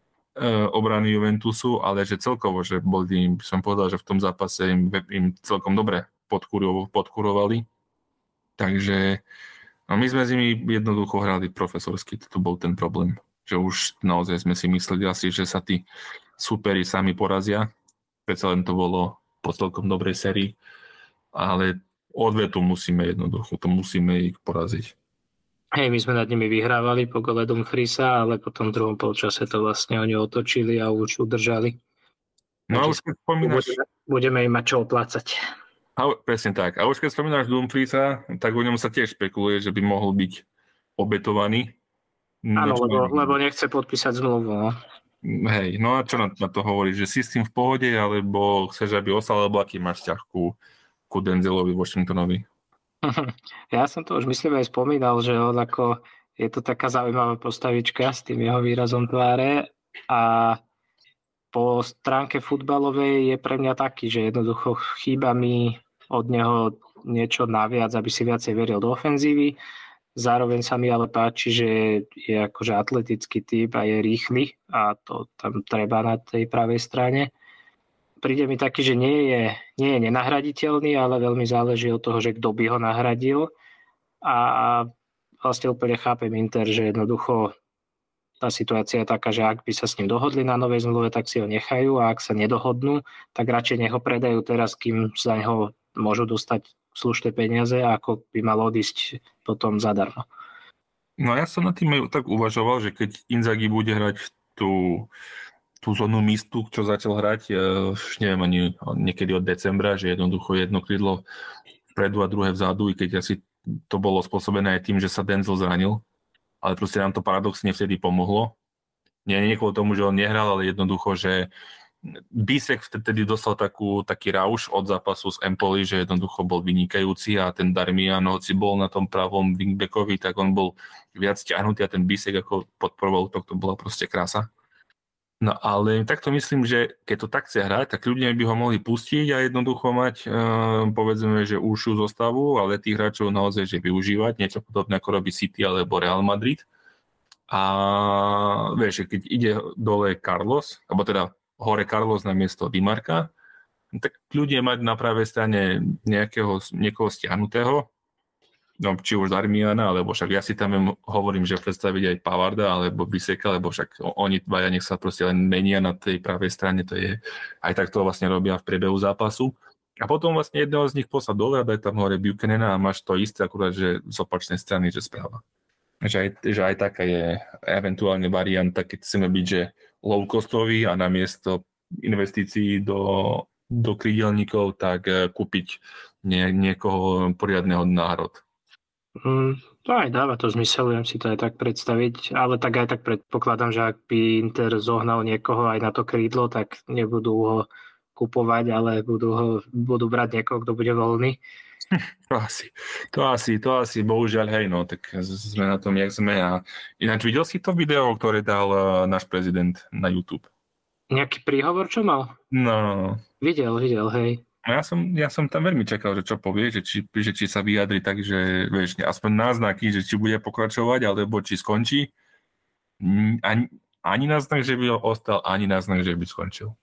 obrany Juventusu, ale že celkovo, že boli, som povedal, že v tom zápase im celkom dobre podkurovali. Takže my sme s nimi jednoducho hrali profesorsky, to bol ten problém. Že už naozaj sme si mysleli asi, že sa tí superi sami porazia. Predsa len to bolo po celkom dobrej sérii, ale odvetu musíme ich poraziť. Hej, my sme nad nimi vyhrávali po gole Dumfriesa, ale potom v druhom polčase to vlastne oni otočili a už udržali. No a už keď spomínaš... Budeme im mať čo oplácať. Presne tak. A už keď spomínaš Dumfriesa, tak o ňom sa tiež špekuluje, že by mohol byť obetovaný. Áno, lebo nechce podpísať zmluvu. No. Hej, no a čo na to hovoríš? Že si s tým v pohode, alebo chceš, aby ostal, alebo aký máš vzťah ku Denzelovi Washingtonovi? Ja som to už myslím aj spomínal, že on ako je to taká zaujímavá postavička s tým jeho výrazom tváre a po stránke futbalovej je pre mňa taký, že jednoducho chýba mi od neho niečo naviac, aby si viacej veril do ofenzívy Zároveň sa mi ale páči, že je akože atletický typ a je rýchly a to tam treba na tej pravej strane. Príde mi taký, že nie je nenahraditeľný, ale veľmi záleží od toho, že kto by ho nahradil. A vlastne úplne chápem Inter, že jednoducho tá situácia je taká, že ak by sa s ním dohodli na novej zmluve, tak si ho nechajú a ak sa nedohodnú, tak radšej nech ho predajú teraz, kým za neho môžu dostať slušné peniaze, ako by mal odísť potom zadarmo. No ja som nad tým tak uvažoval, že keď Inzaghi bude hrať tú zónu mistu, čo začal hrať, už neviem ani niekedy od decembra, že jednoducho jedno krídlo vpredu a druhé vzadu, i keď asi to bolo spôsobené aj tým, že sa Denzel zranil, ale proste nám to paradoxne vtedy pomohlo. Nie kvôli tomu, že on nehral, ale jednoducho, že Bisek vtedy dostal taký rauš od zápasu s Empoli, že jednoducho bol vynikajúci a ten Darmian, hoci bol na tom pravom wingbackovi, tak on bol viac ťahnutý a ten Bisek ako podporoval útok, to bola proste krása. No ale takto myslím, že keď to tak chce hrať, tak ľudia by ho mohli pustiť a jednoducho mať, povedzme, že užšiu zostavu, ale tých hráčov naozaj že využívať, niečo podobné ako robí City alebo Real Madrid. A vieš, keď ide dole Carlos, alebo teda hore Carlos na miesto Di Marca, tak ľudia mať na pravej strane niekoho stiahnutého, no, či už Darmiana, alebo však ja si tam hovorím, že predstaviť aj Pavarda, alebo Biseka, lebo však oni dvaja nech sa proste len menia na tej pravej strane, to je, aj tak to vlastne robia v priebehu zápasu. A potom vlastne jedného z nich poslať dole a daj tam hore Buchanana a máš to isté, akurát, že z opačnej strany, že správa. Že aj taká je eventuálne varianta, keď chceme byť, že low-costový a namiesto investícií do krídelníkov, tak kúpiť niekoho poriadneho národ. To aj dáva to zmysel, viem si to aj tak predstaviť, ale tak aj tak predpokladám, že ak by Inter zohnal niekoho aj na to krídlo, tak nebudú ho kupovať, ale budú brať niekoho, kto bude voľný. To asi, bohužiaľ, hej, no, tak sme na tom, jak sme. A ináč videl si to video, ktoré dal náš prezident na YouTube? Nejaký príhovor, čo mal? No. Videl, hej. Ja som tam veľmi čakal, že čo povie, že či sa vyjadri tak, že vieš, aspoň náznaky, že či bude pokračovať, alebo či skončí. Ani náznak, že by ostal, ani náznak, že by skončil.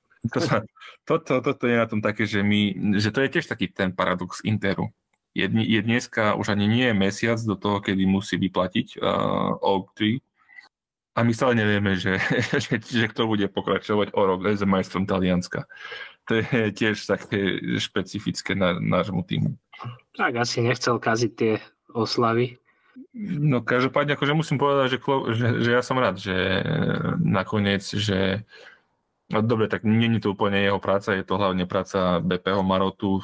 Toto je na tom také, že to je tiež taký ten paradox Interu. Je dneska už ani nie je mesiac do toho, kedy musí vyplatiť Oak-Tree. A my stále nevieme, že kto bude pokračovať o rok s majstrom Talianska. To je tiež také špecifické nášmu týmu. Tak asi nechcel kaziť tie oslavy. No každopádne, akože musím povedať, že ja som rád, že nakoniec, že no dobre, tak nie je to úplne jeho práca, je to hlavne práca BPho Marotu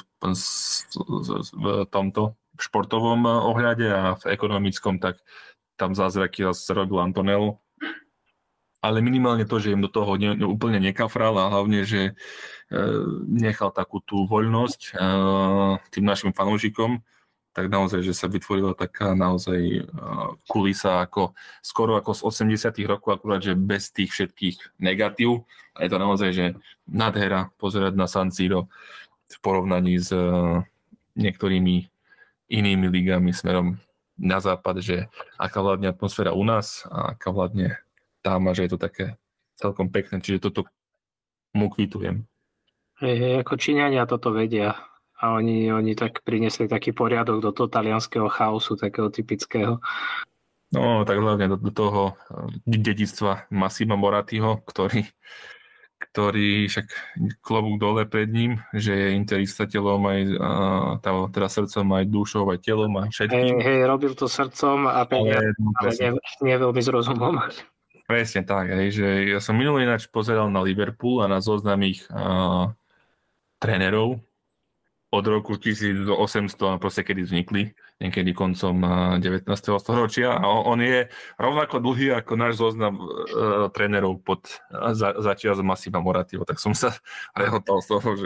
v tomto športovom ohľade a v ekonomickom, tak tam zázraky robil Antonello. Ale minimálne to, že im do toho úplne nekafral a hlavne, že nechal takú tú voľnosť tým našim fanúšikom, tak naozaj, že sa vytvorila taká naozaj kulisa skoro ako z 80. rokov, akurát, že bez tých všetkých negatív. A je to naozaj, že nádhera pozerať na San Siro v porovnaní s niektorými inými ligami smerom na západ, že aká vládne atmosféra u nás a aká vládne tam a že je to také celkom pekné, čiže toto mu kvitujem. Ako Číňania toto vedia a oni tak priniesli taký poriadok do toho talianskeho chaosu, takého typického. No, tak hlavne do toho dedičstva Massima Morattiho, ktorý však klobúk dole pred ním, že je interista telom aj teda srdcom, aj dušou, aj telom a všetkým. Hej, robil to srdcom a ale nie veľmi s rozumom. Presne tak, hej, že ja som minulý ináč pozeral na Liverpool a na zoznam ich trénerov od roku 1800, proste kedy vznikli, niekedy koncom 19. storočia a on je rovnako dlhý ako náš zoznam trénerov začias Massima Morattiho, tak som sa rehotal z toho,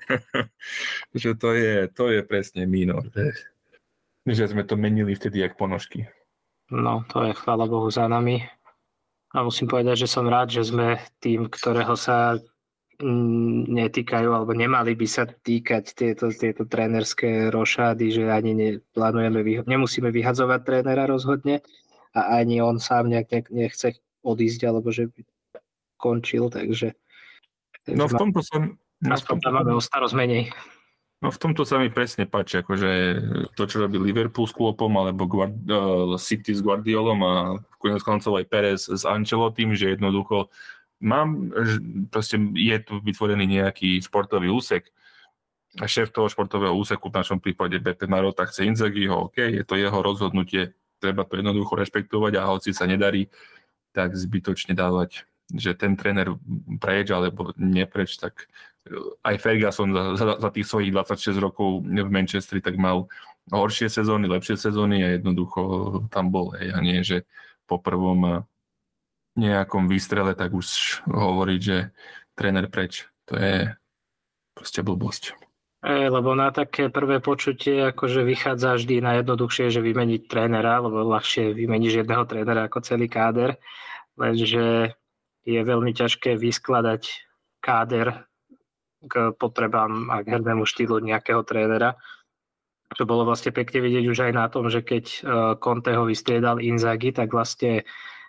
že to je presne míno, že sme to menili vtedy jak ponožky. No, to je chvála Bohu za nami. A musím povedať, že som rád, že sme tým, ktorého sa netýkajú, alebo nemali by sa týkať tieto trénerské rošády, že ani nemusíme vyhadzovať trénera rozhodne a ani on sám nechce odísť, alebo že by končil, takže No v tomto sa... aspoň tam máme o starosť menej. No v tomto sa mi presne páči, akože to, čo robí Liverpool s Kloppom, alebo City s Guardiolom a koniec koncov aj Perez s Ancelottim, že jednoducho proste je tu vytvorený nejaký športový úsek a šéf toho športového úseku, v našom prípade Beppe Marotta, chce Inzaghiho, OK, je to jeho rozhodnutie, treba to jednoducho rešpektovať a hoci sa nedarí, tak zbytočne dávať, že ten tréner preč alebo nepreč, tak aj Ferguson za tých svojich 26 rokov v Manchesteri tak mal horšie sezóny, lepšie sezóny a jednoducho tam bol. A nie, že po prvom nejakom výstrele tak už hovoriť, že tréner preč. To je proste blbosť. Lebo na také prvé počutie akože vychádza vždy najjednoduchšie, že vymeniť trénera, lebo ľahšie vymeníš jedného trénera ako celý káder, lenže je veľmi ťažké vyskladať káder k potrebám a k hernému štýlu nejakého trénera. Čo bolo vlastne pekne vidieť už aj na tom, že keď Conteho vystriedal Inzaghi, tak vlastne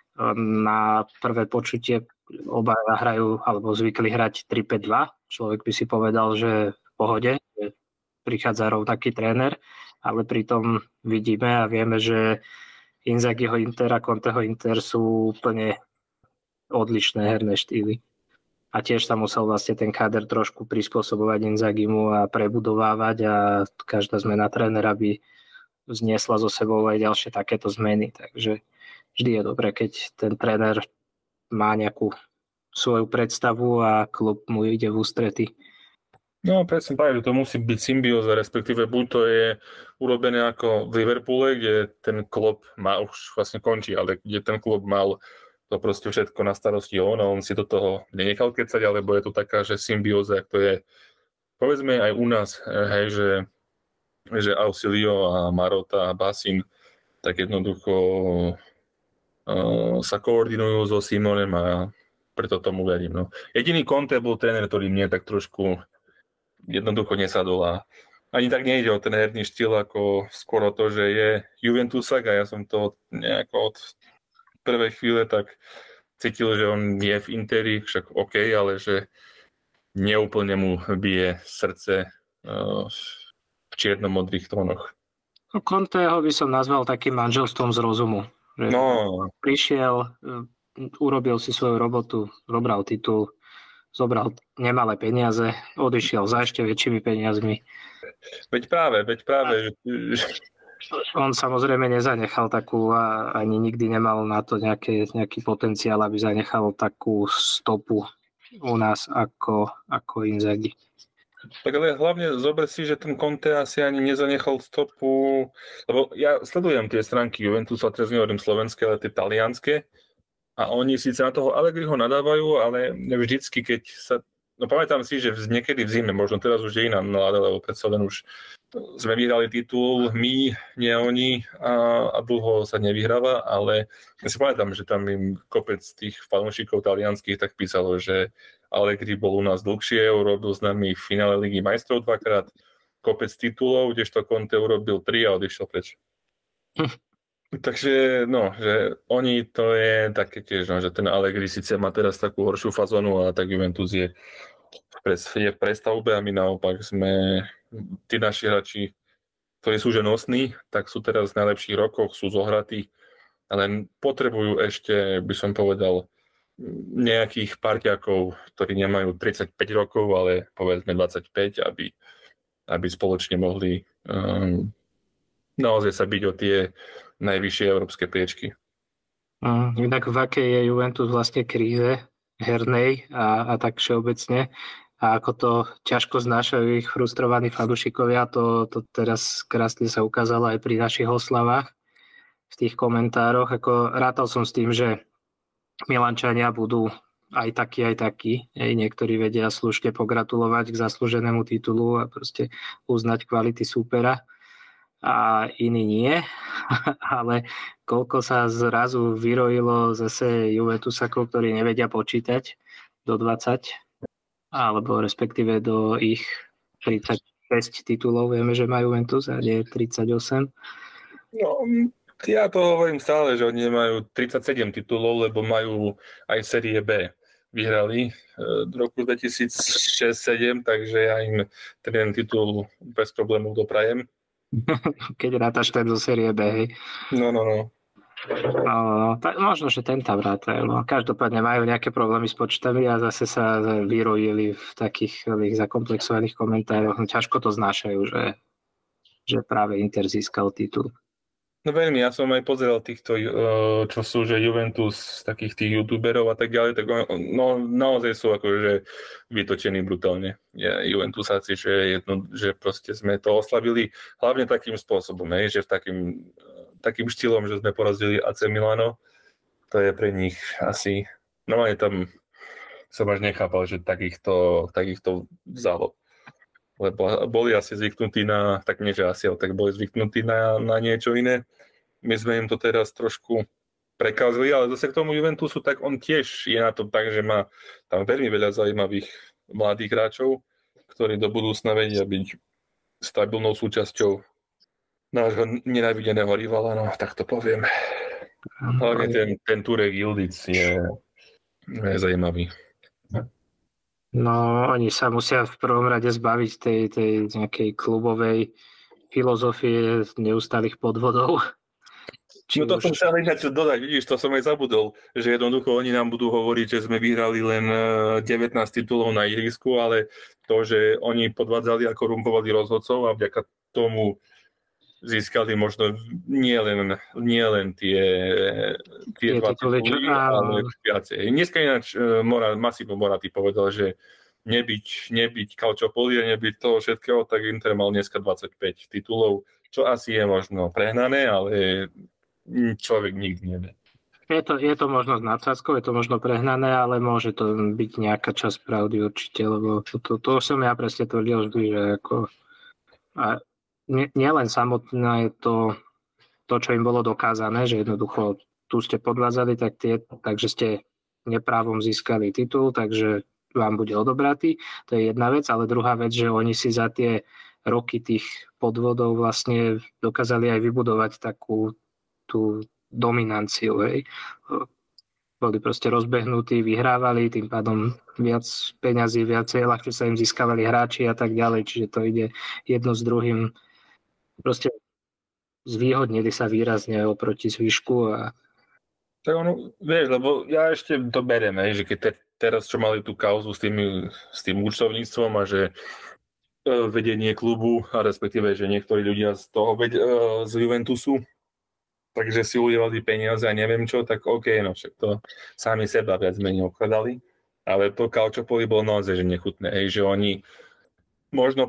na prvé počutie obaja hrajú, alebo zvykli hrať 3-5-2. Človek by si povedal, že v pohode, že prichádza rovnaký tréner, ale pritom vidíme a vieme, že Inzaghiho Inter a Conteho Inter sú úplne odlišné herné štýly. A tiež sa musel vlastne ten káder trošku prispôsobovať Inzaghimu a prebudovávať a každá zmena trénera by zniesla zo sebou aj ďalšie takéto zmeny. Takže vždy je dobré, keď ten tréner má nejakú svoju predstavu a klub mu ide v ústrety. No presne tak, to musí byť symbióza, respektíve buď to je urobené ako v Liverpoole, kde ten klub už vlastne končí, ale kde ten klub mal to proste všetko na starosti on a on si do toho nenechal kecať, alebo je to taká, že symbióza, to je povedzme aj u nás, hej, že Ausilio a Marotta a Basin tak jednoducho sa koordinujú so Simonem a preto tomu verím. No. Jediný Conte bol tréner, ktorý mne tak trošku jednoducho nesadol a ani tak nejde o ten herný štýl, ako skôr o to, že je Juventusak a ja som to nejako od prvej chvíle tak cítil, že on je v Interi, však OK, ale že neúplne mu bije srdce v čierno-modrých tónoch. Conteho by som nazval takým manželstvom z rozumu. Že prišiel, urobil si svoju robotu, zobral titul, zobral nemalé peniaze, odišiel za ešte väčšími peniazmi. Veď práve. On samozrejme nezanechal takú a ani nikdy nemal na to nejaký potenciál, aby zanechal takú stopu u nás ako Inzaghi. Tak ale hlavne zober si, že ten Conte asi ani nezanechal stopu, lebo ja sledujem tie stránky Juventusu, a teraz nehovorím slovenské, ale tie talianske a oni síce na toho Allegriho nadávajú, ale vždycky, keď sa... No pamätám si, že niekedy v zime, možno teraz už je iná nálada, lebo predsa len už sme vyhrali titul, my, nie oni a dlho sa nevyhráva, ale ja si pamätám, že tam im kopec tých fanúšikov talianských tak písalo, že Allegri bol u nás dlhšie, urobil s nami v finále Ligy majstrov 2-krát, kopec titulov, kdežto Conte urobil 3 a odišiel preč. Takže, no, že oni to je také tiež, no, že ten Allegri síce má teraz takú horšiu fazónu, ale tak Juventus je v prestavbe a my naopak sme, tí naši hráči, ktorí sú ženosní, tak sú teraz v najlepších rokoch, sú zohratí, ale potrebujú ešte, by som povedal, nejakých parťákov, ktorí nemajú 35 rokov, ale povedzme 25, aby spoločne mohli naozaj sa byť o tie najvyššie európske priečky. Inak v akej je Juventus vlastne kríze hernej a tak všeobecne a ako to ťažko znášajú ich frustrovaní fanúšikovia, to teraz krásne sa ukázalo aj pri našich oslavách v tých komentároch. Ako rátal som s tým, že Milančania budú aj takí. Niektorí vedia slušne pogratulovať k zaslúženému titulu a proste uznať kvality súpera a iní nie. Ale koľko sa zrazu vyrojilo zase Juventusakov, ktorí nevedia počítať do 20 alebo respektíve do ich 36 titulov. Vieme, že majú Juventus a nie 38. No, ja to hovorím stále, že oni majú 37 titulov, lebo majú aj série B. Vyhrali v roku 2006-2007, takže ja im ten titul bez problémov doprajem. Keď rátaš ten zo série B, hej. No. No, tak možno, že ten tam rátajú. No. Každopádne majú nejaké problémy s počtami a zase sa vyrojili v takých zakomplexovaných komentároch. No, ťažko to znášajú, že práve Inter získal titul. No veľmi, ja som aj pozeral týchto, čo sú, že Juventus, takých tých youtuberov a tak ďalej, tak no, naozaj sú akože vytočení brutálne. Juventusáci, že proste sme to oslavili hlavne takým spôsobom, že v takým štýlom, že sme porazili AC Milano, to je pre nich asi, no aj tam som až nechápal, že takýchto vzalo. Lebo boli asi zvyknutí tak nie, že asi, ale tak boli zvyknutí na niečo iné. My sme im to teraz trošku prekazili, ale zase k tomu Juventusu, tak on tiež je na tom tak, že má tam veľmi veľa zaujímavých mladých hráčov, ktorí do budúcna vedia byť stabilnou súčasťou nášho nenávideného rivala, no tak to poviem. Hlavne ten Turek Yildiz je zaujímavý. No, oni sa musia v prvom rade zbaviť tej nejakej klubovej filozofie neustálých podvodov. No to som chcel ináč dodať, vidíš, to som aj zabudol, že jednoducho oni nám budú hovoriť, že sme vyhrali len 19 titulov na ihrisku, ale to, že oni podvádzali a korumpovali rozhodcov a vďaka tomu získali možno nie len tie dva tituly, ale viacej. Dneska ináč Massimo Moratti povedal, že nebyť Calciopoli a nebyť toho všetkého, tak Inter mal dneska 25 titulov, čo asi je možno prehnané, ale človek nikdy nevie. Je to možno s nadsázkou, je to možno prehnané, ale môže to byť nejaká časť pravdy určite, lebo to som ja presne tvrdil vždy, že ako nielen samotné to, čo im bolo dokázané, že jednoducho tu ste podvádzali, takže ste neprávom získali titul, takže vám bude odobratý. To je jedna vec, ale druhá vec, že oni si za tie roky tých podvodov vlastne dokázali aj vybudovať takú tú dominanciu. Hej. Boli proste rozbehnutí, vyhrávali, tým pádom viac peňazí, viacej, ľahšie sa im získavali hráči a tak ďalej, čiže to ide jedno s druhým. Proste zvýhodnili sa výrazne oproti zvyšku. Tak ono, vieš, lebo ja ešte to beriem, že keď teraz, čo mali tú kauzu s tým účtovníctvom a že vedenie klubu, a respektíve, že niektorí ľudia z Juventusu, takže si ulievali peniaze a neviem čo, tak OK, no však to sami seba viac menej okradali, ale to Calciopoli bolo naozaj že nechutné, že oni možno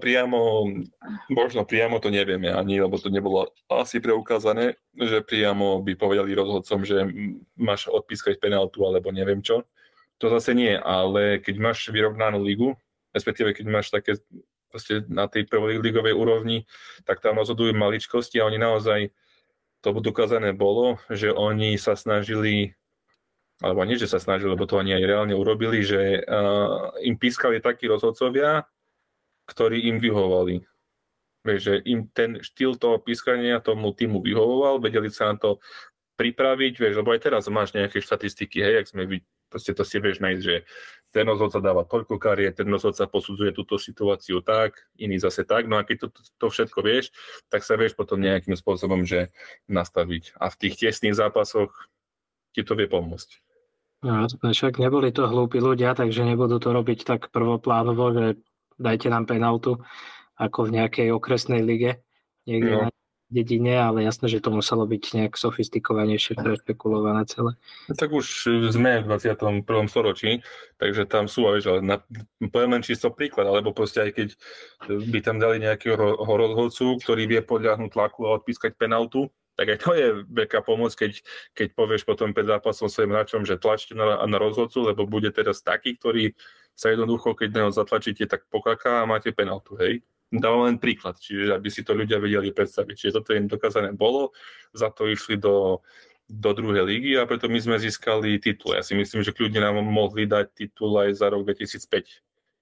priamo to nevieme ani, lebo to nebolo asi preukázané, že priamo by povedali rozhodcom, že máš odpískať penáltu alebo neviem čo. To zase nie, ale keď máš vyrovnanú ligu, respektíve keď máš také proste na tej prvej ligovej úrovni, tak tam rozhodujú maličkosti a oni naozaj, to dokázané bolo, že oni sa snažili, alebo nie, že sa snažili, lebo to oni aj reálne urobili, že im pískali takí rozhodcovia, ktorí im vyhovovali. Vieš, že im ten štýl toho pískania tomu týmu vyhovoval, vedeli sa na to pripraviť, vieš, lebo aj teraz máš nejaké štatistiky, hej, jak sme proste to si vieš nájsť, že ten rozhodca dáva toľko kariet, ten rozhodca posudzuje túto situáciu tak, iný zase tak, no a keď to všetko vieš, tak sa vieš potom nejakým spôsobom, že nastaviť. A v tých tesných zápasoch ti to vie pomôcť. No, však neboli to hlúpi ľudia, takže nebudú to robiť tak prvoplánovo, že dajte nám penáltu, ako v nejakej okresnej lige, niekde na dedine, ale jasné, že to muselo byť nejak sofistikovanejšie prešpekulované celé. Tak už sme v 21. storočí, takže tam sú, ale poviem len čisto príklad, alebo proste aj keď by tam dali nejakého rozhodcu, ktorý vie podľahnúť tlaku a odpískať penáltu, tak aj to je veľká pomoc, keď povieš potom pred zápasom svojim hráčom, že tlačte na rozhodcu, lebo bude teraz taký, ktorý sa jednoducho, keď na ho zatlačíte, tak pokaká a máte penáltu, hej. Dávam len príklad, čiže aby si to ľudia vedeli predstaviť. Čiže toto im dokázané bolo, za to išli do druhej lígy a preto my sme získali titul. Ja si myslím, že kľudne nám mohli dať titul aj za rok 2005,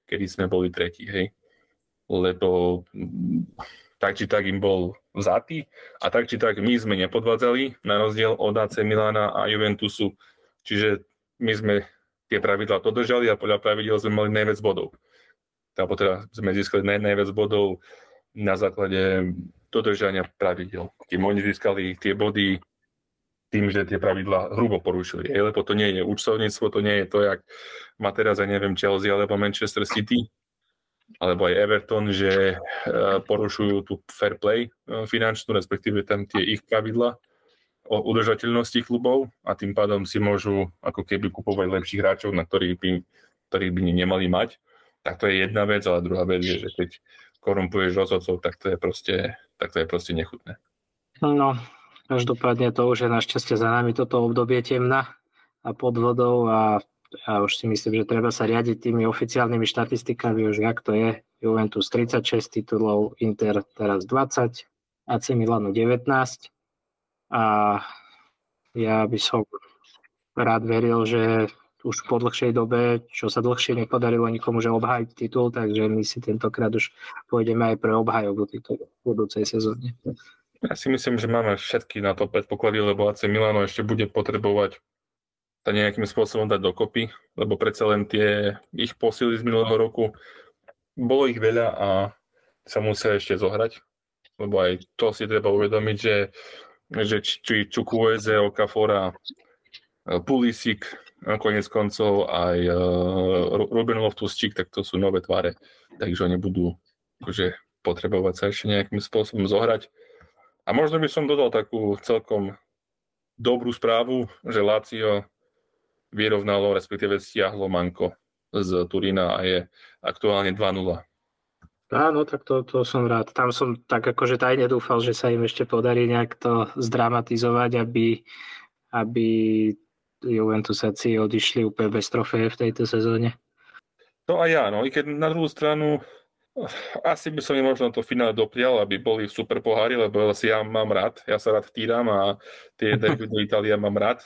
kedy sme boli tretí, hej. Lebo tak či tak im bol vzatý a tak či tak my sme nepodvádzali na rozdiel od AC Milana a Juventusu. Čiže my sme tie pravidlá dodržali a podľa pravidel sme mali najviac bodov. Alebo teda sme získali najviac bodov na základe dodržania pravidel. Kým oni získali tie body tým, že tie pravidlá hrubo porušili. Lebo to nie je účtovníctvo, to nie je to, jak má teraz, ja neviem, Chelsea alebo Manchester City, alebo aj Everton, že porušujú tú fair play finančnú, respektíve tam tie ich pravidlá o udržateľnosti klubov a tým pádom si môžu ako keby kupovať lepších hráčov, na ktorých by nemali mať. Tak to je jedna vec, ale druhá vec je, že keď korumpuješ rozhodcov, tak to je proste nechutné. No, každopádne to už je našťastie za nami toto obdobie temna a podvodov a už si myslím, že treba sa riadiť tými oficiálnymi štatistikami, už jak to je. Juventus 36 titulov, Inter teraz 20, AC Milano 19 a ja by som rád veril, že už po dlhšej dobe, čo sa dlhšie nepodarilo nikomu, že obhájiť titul, takže my si tentokrát už pôjdeme aj pre obhajobu titulu v budúcej sezóne. Ja si myslím, že máme všetky na to predpoklady, lebo AC Milano ešte bude potrebovať sa nejakým spôsobom dať dokopy, lebo predsa len tie ich posily z minulého roku, bolo ich veľa a sa musia ešte zohrať, lebo aj to si treba uvedomiť, že či Chukwueze, Okafor, Pulisic, konec koncov aj Ruben Loftus-Cheek, tak to sú nové tváre, takže oni budú akože potrebovať sa ešte nejakým spôsobom zohrať. A možno by som dodal takú celkom dobrú správu, že Lazio vyrovnalo, respektíve stiahlo manko z Turína a je aktuálne 2-0. Áno, tak to som rád. Tam som tak akože tajne dúfal, že sa im ešte podarí nejak to zdramatizovať, aby Juventusáci odišli úplne bez trofeje v tejto sezóne. No a ja, i keď na druhú stranu asi by som im možno to finále doprial, aby boli v super pohári, lebo ja mám rád, ja sa rád týram a tie derby do Itálie mám rád.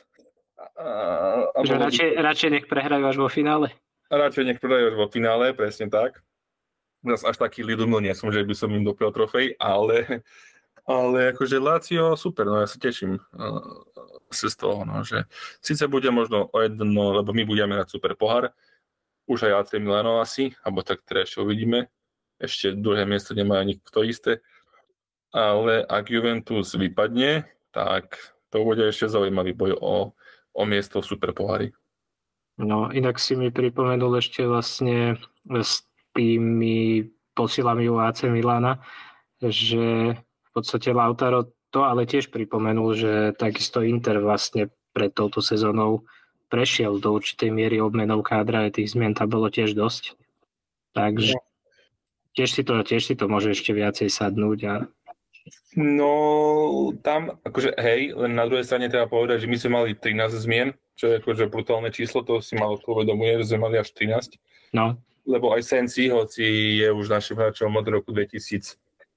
Radšej nech prehrajú až vo finále? Radšej nech prehrajú až vo finále, presne tak. Až taký ľudomil nie som, že by som im doprial trofej, ale akože Lazio super, ja sa teším z toho, že síce bude možno o jedno, lebo my budeme hrať super pohár, už aj AC Milano asi, alebo tak teda ešte uvidíme, ešte druhé miesto nemá nikto isté, ale ak Juventus vypadne, tak to bude ešte zaujímavý boj o miesto v super pohári. No, inak si mi pripomenul ešte vlastne s tými posilami u AC Milana, že v podstate Lautaro to ale tiež pripomenul, že takisto Inter vlastne pred touto sezónou prešiel do určitej miery obmenou kádra, tých zmien tam bolo tiež dosť. Takže tiež si to môže ešte viacej sadnúť. No, tam, akože hej, len na druhej strane treba povedať, že my sme mali 13 zmien, čo je akože brutálne číslo, to si malo uvedomuje, že sme mali až 13. No. Lebo aj Sensi, hoci je už našim hráčom od roku 2019,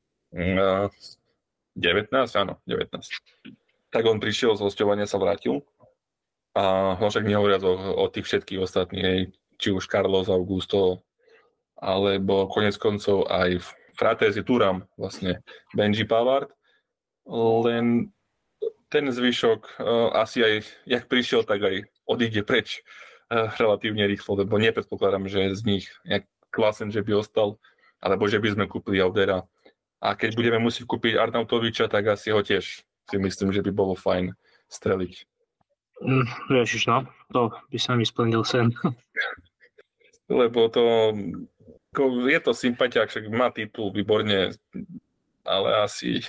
áno, 19. Tak on prišiel z hosťovania, sa vrátil. A však nehovoriac o tých všetkých ostatných, či už Carlos Augusto, alebo konec koncov aj Fratesi Thuram, vlastne Benji Pavard, len ten zvyšok asi aj, jak prišiel, tak aj odíde preč relatívne rýchlo, lebo nepredpokladám, že z nich Klasen, že by ostal, alebo že by sme kúpili Audera. A keď budeme musieť kúpiť Arnautoviča, tak asi ho tiež si myslím, že by bolo fajn streliť. Ježiš, no, to by sa mi splnil sen. Lebo to je to sympatiák, však má titul, výborne, ale asi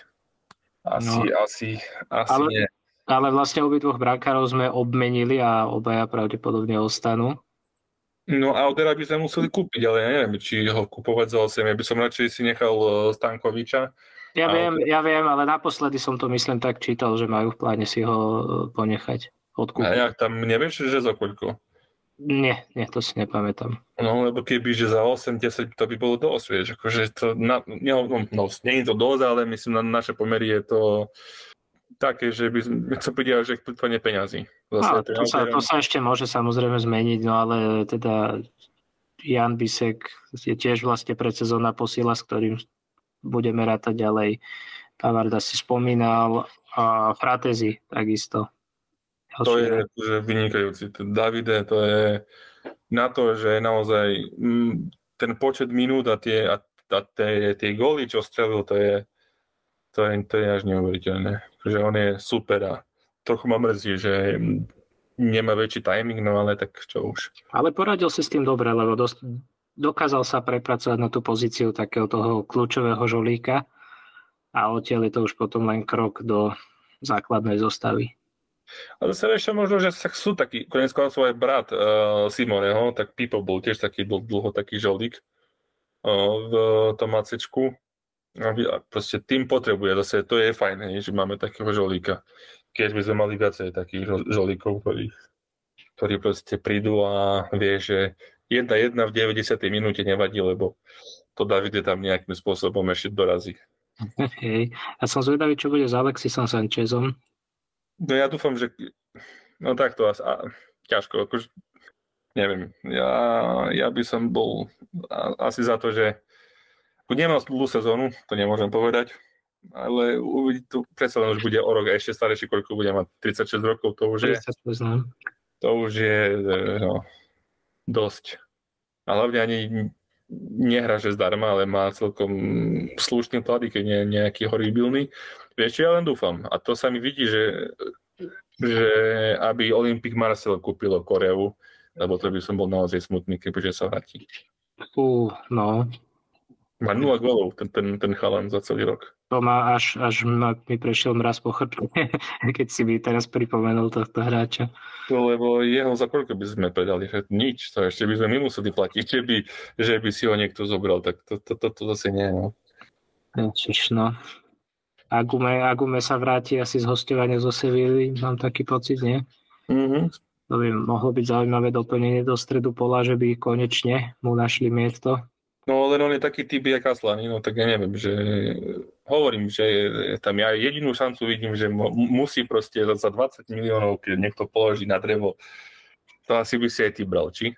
nie. Ale vlastne obidvoch brankárov sme obmenili a obaja pravdepodobne ostanú. No a Audera by sme museli kúpiť, ale ja neviem, či ho kúpovať za 8. Ja by som radšej si nechal Stankoviča. Ja viem, ale naposledy som to myslím tak čítal, že majú v pláne si ho ponechať, odkúpiť. A ja tam nevieš, že za koľko? Nie, to si nepamätám. No, lebo keby, že za 8-10 to by bolo dosť, vieš, akože to, nie je to dosť, ale myslím, na naše pomery je to také, že by sa povedal, že plýtvanie peňazí. To sa ešte môže samozrejme zmeniť, no ale teda Jan Bisek je tiež vlastne predsezónna posila, s ktorým budeme rátať ďalej. Pavarda si spomínal a Fratesi takisto. To je akože vynikajúci. Davide, to je na to, že naozaj ten počet minút a tie góly, čo strelil, to je až neuveriteľné. Že on je super a trochu ma mrzí, že nemá väčší timing, no ale tak čo už. Ale poradil si s tým dobre, lebo dokázal sa prepracovať na tú pozíciu takého toho kľúčového žolíka a odtiaľ je to už potom len krok do základnej zostavy. Ale zase ešte možno, že sú takí, konec koncov aj brat Simoneho, tak Pipo bol tiež taký dlho taký žolík v tom macečku. A proste tým potrebuje, zase to je fajn, že máme takého žolíka. Keď by sme mali viacej takých žolíkov, ktorí proste prídu a vie, že 1-1 v 90. minúte nevadí, lebo to Davide tam nejakým spôsobom ešte dorazí. Hej. Ja som zvedavý, čo bude s Alexisom Sanchezom. No ja dúfam, že no takto ťažko, akože neviem, ja by som bol asi za to, že nemal dlhú sezónu, to nemôžem povedať, ale tu predsa len už bude o rok ešte starší, koľko bude mať 36 rokov, to už je no, dosť. A hlavne ani nehra, že zdarma, ale má celkom slušný plat, keď nie je nejaký horibilný. Vieš, ja len dúfam. A to sa mi vidí, že aby Olympique Marseille kúpilo Koreu, lebo to by som bol naozaj smutný, keďže sa vráti. No. Má 0 gólov ten chalan za celý rok. To má až mi prešiel mraz po chrbte, keď si mi teraz pripomenul tohto hráča. To, lebo jeho za koľko by sme predali? Nič, to ešte by sme my museli platiť, že by si ho niekto zobral, tak to zase nie. No. Čiž no. Agume sa vráti asi z hostovania zo Sevilly, mám taký pocit, nie? Mm-hmm. To by mohlo byť zaujímavé doplnenie do stredu pola, že by konečne mu našli miesto. No len on je taký typ jak Aslani, no tak ja neviem, že hovorím, že tam ja jedinú šancu vidím, že musí proste za 20 miliónov, keď niekto položí na drevo, to asi by si aj ty bral, či?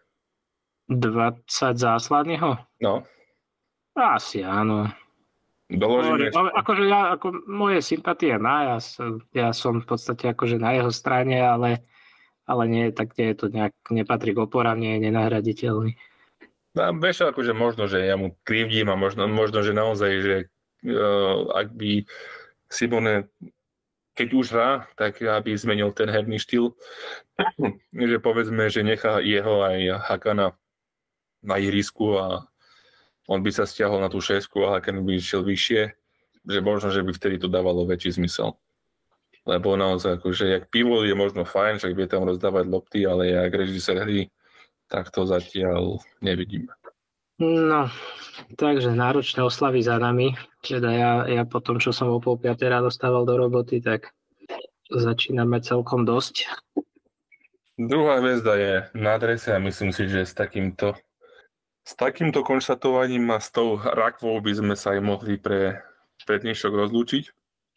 20 za Aslaniho? No. Asi áno. Doložíme. Akože moje sympatie má, ja som v podstate akože na jeho strane, ale nie, tak nie je to nejak, nepatrí k oporám, nie je nenahraditeľný. Vieš, akože možno, že ja mu krivdím a možno, že naozaj, že ak by Simone, keď už hrá, tak aby zmenil ten herný štýl, že povedzme, že nechá jeho aj Hakana na ihrisku a on by sa stiahol na tú šesku a Hakan by išiel vyššie, že možno, že by vtedy to dávalo väčší zmysel. Lebo naozaj, akože jak Pivot je možno fajn, však vie tam rozdávať lopty, ale jak režisér hry, tak to zatiaľ nevidíme. No, takže náročné oslavy za nami. Teda ja po tom, čo som o 4:30 ráno dostával do roboty, tak začíname celkom dosť. Druhá hviezda je na adrese a myslím si, že s takýmto konštatovaním a s tou rakvou by sme sa aj mohli pre dnešok rozlúčiť.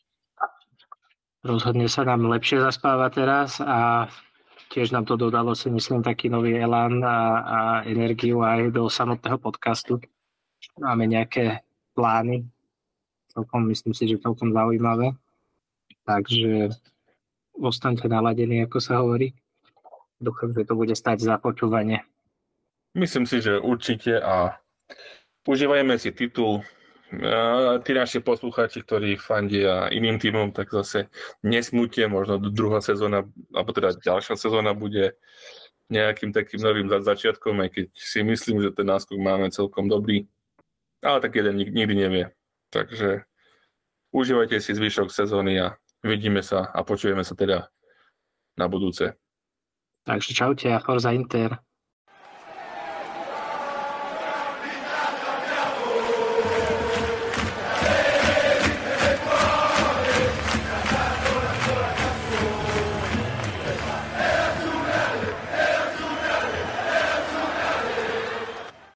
Rozhodne sa nám lepšie zaspáva teraz a tiež nám to dodalo, si myslím, taký nový elán a energiu aj do samotného podcastu. Máme nejaké plány, myslím si, že celkom zaujímavé. Takže ostaňte naladení, ako sa hovorí. Dúfam, že to bude stať za počúvanie. Myslím si, že určite a užívajme si titul. Tí naši poslucháči, ktorí fandia iným tímom, tak zase nesmúte, možno druhá sezóna, alebo teda ďalšia sezóna bude nejakým takým novým začiatkom, aj keď si myslím, že ten náskok máme celkom dobrý, ale tak jeden nikdy nevie. Takže užívajte si zvyšok sezóny a vidíme sa a počujeme sa teda na budúce. Takže čaute a Forza Inter.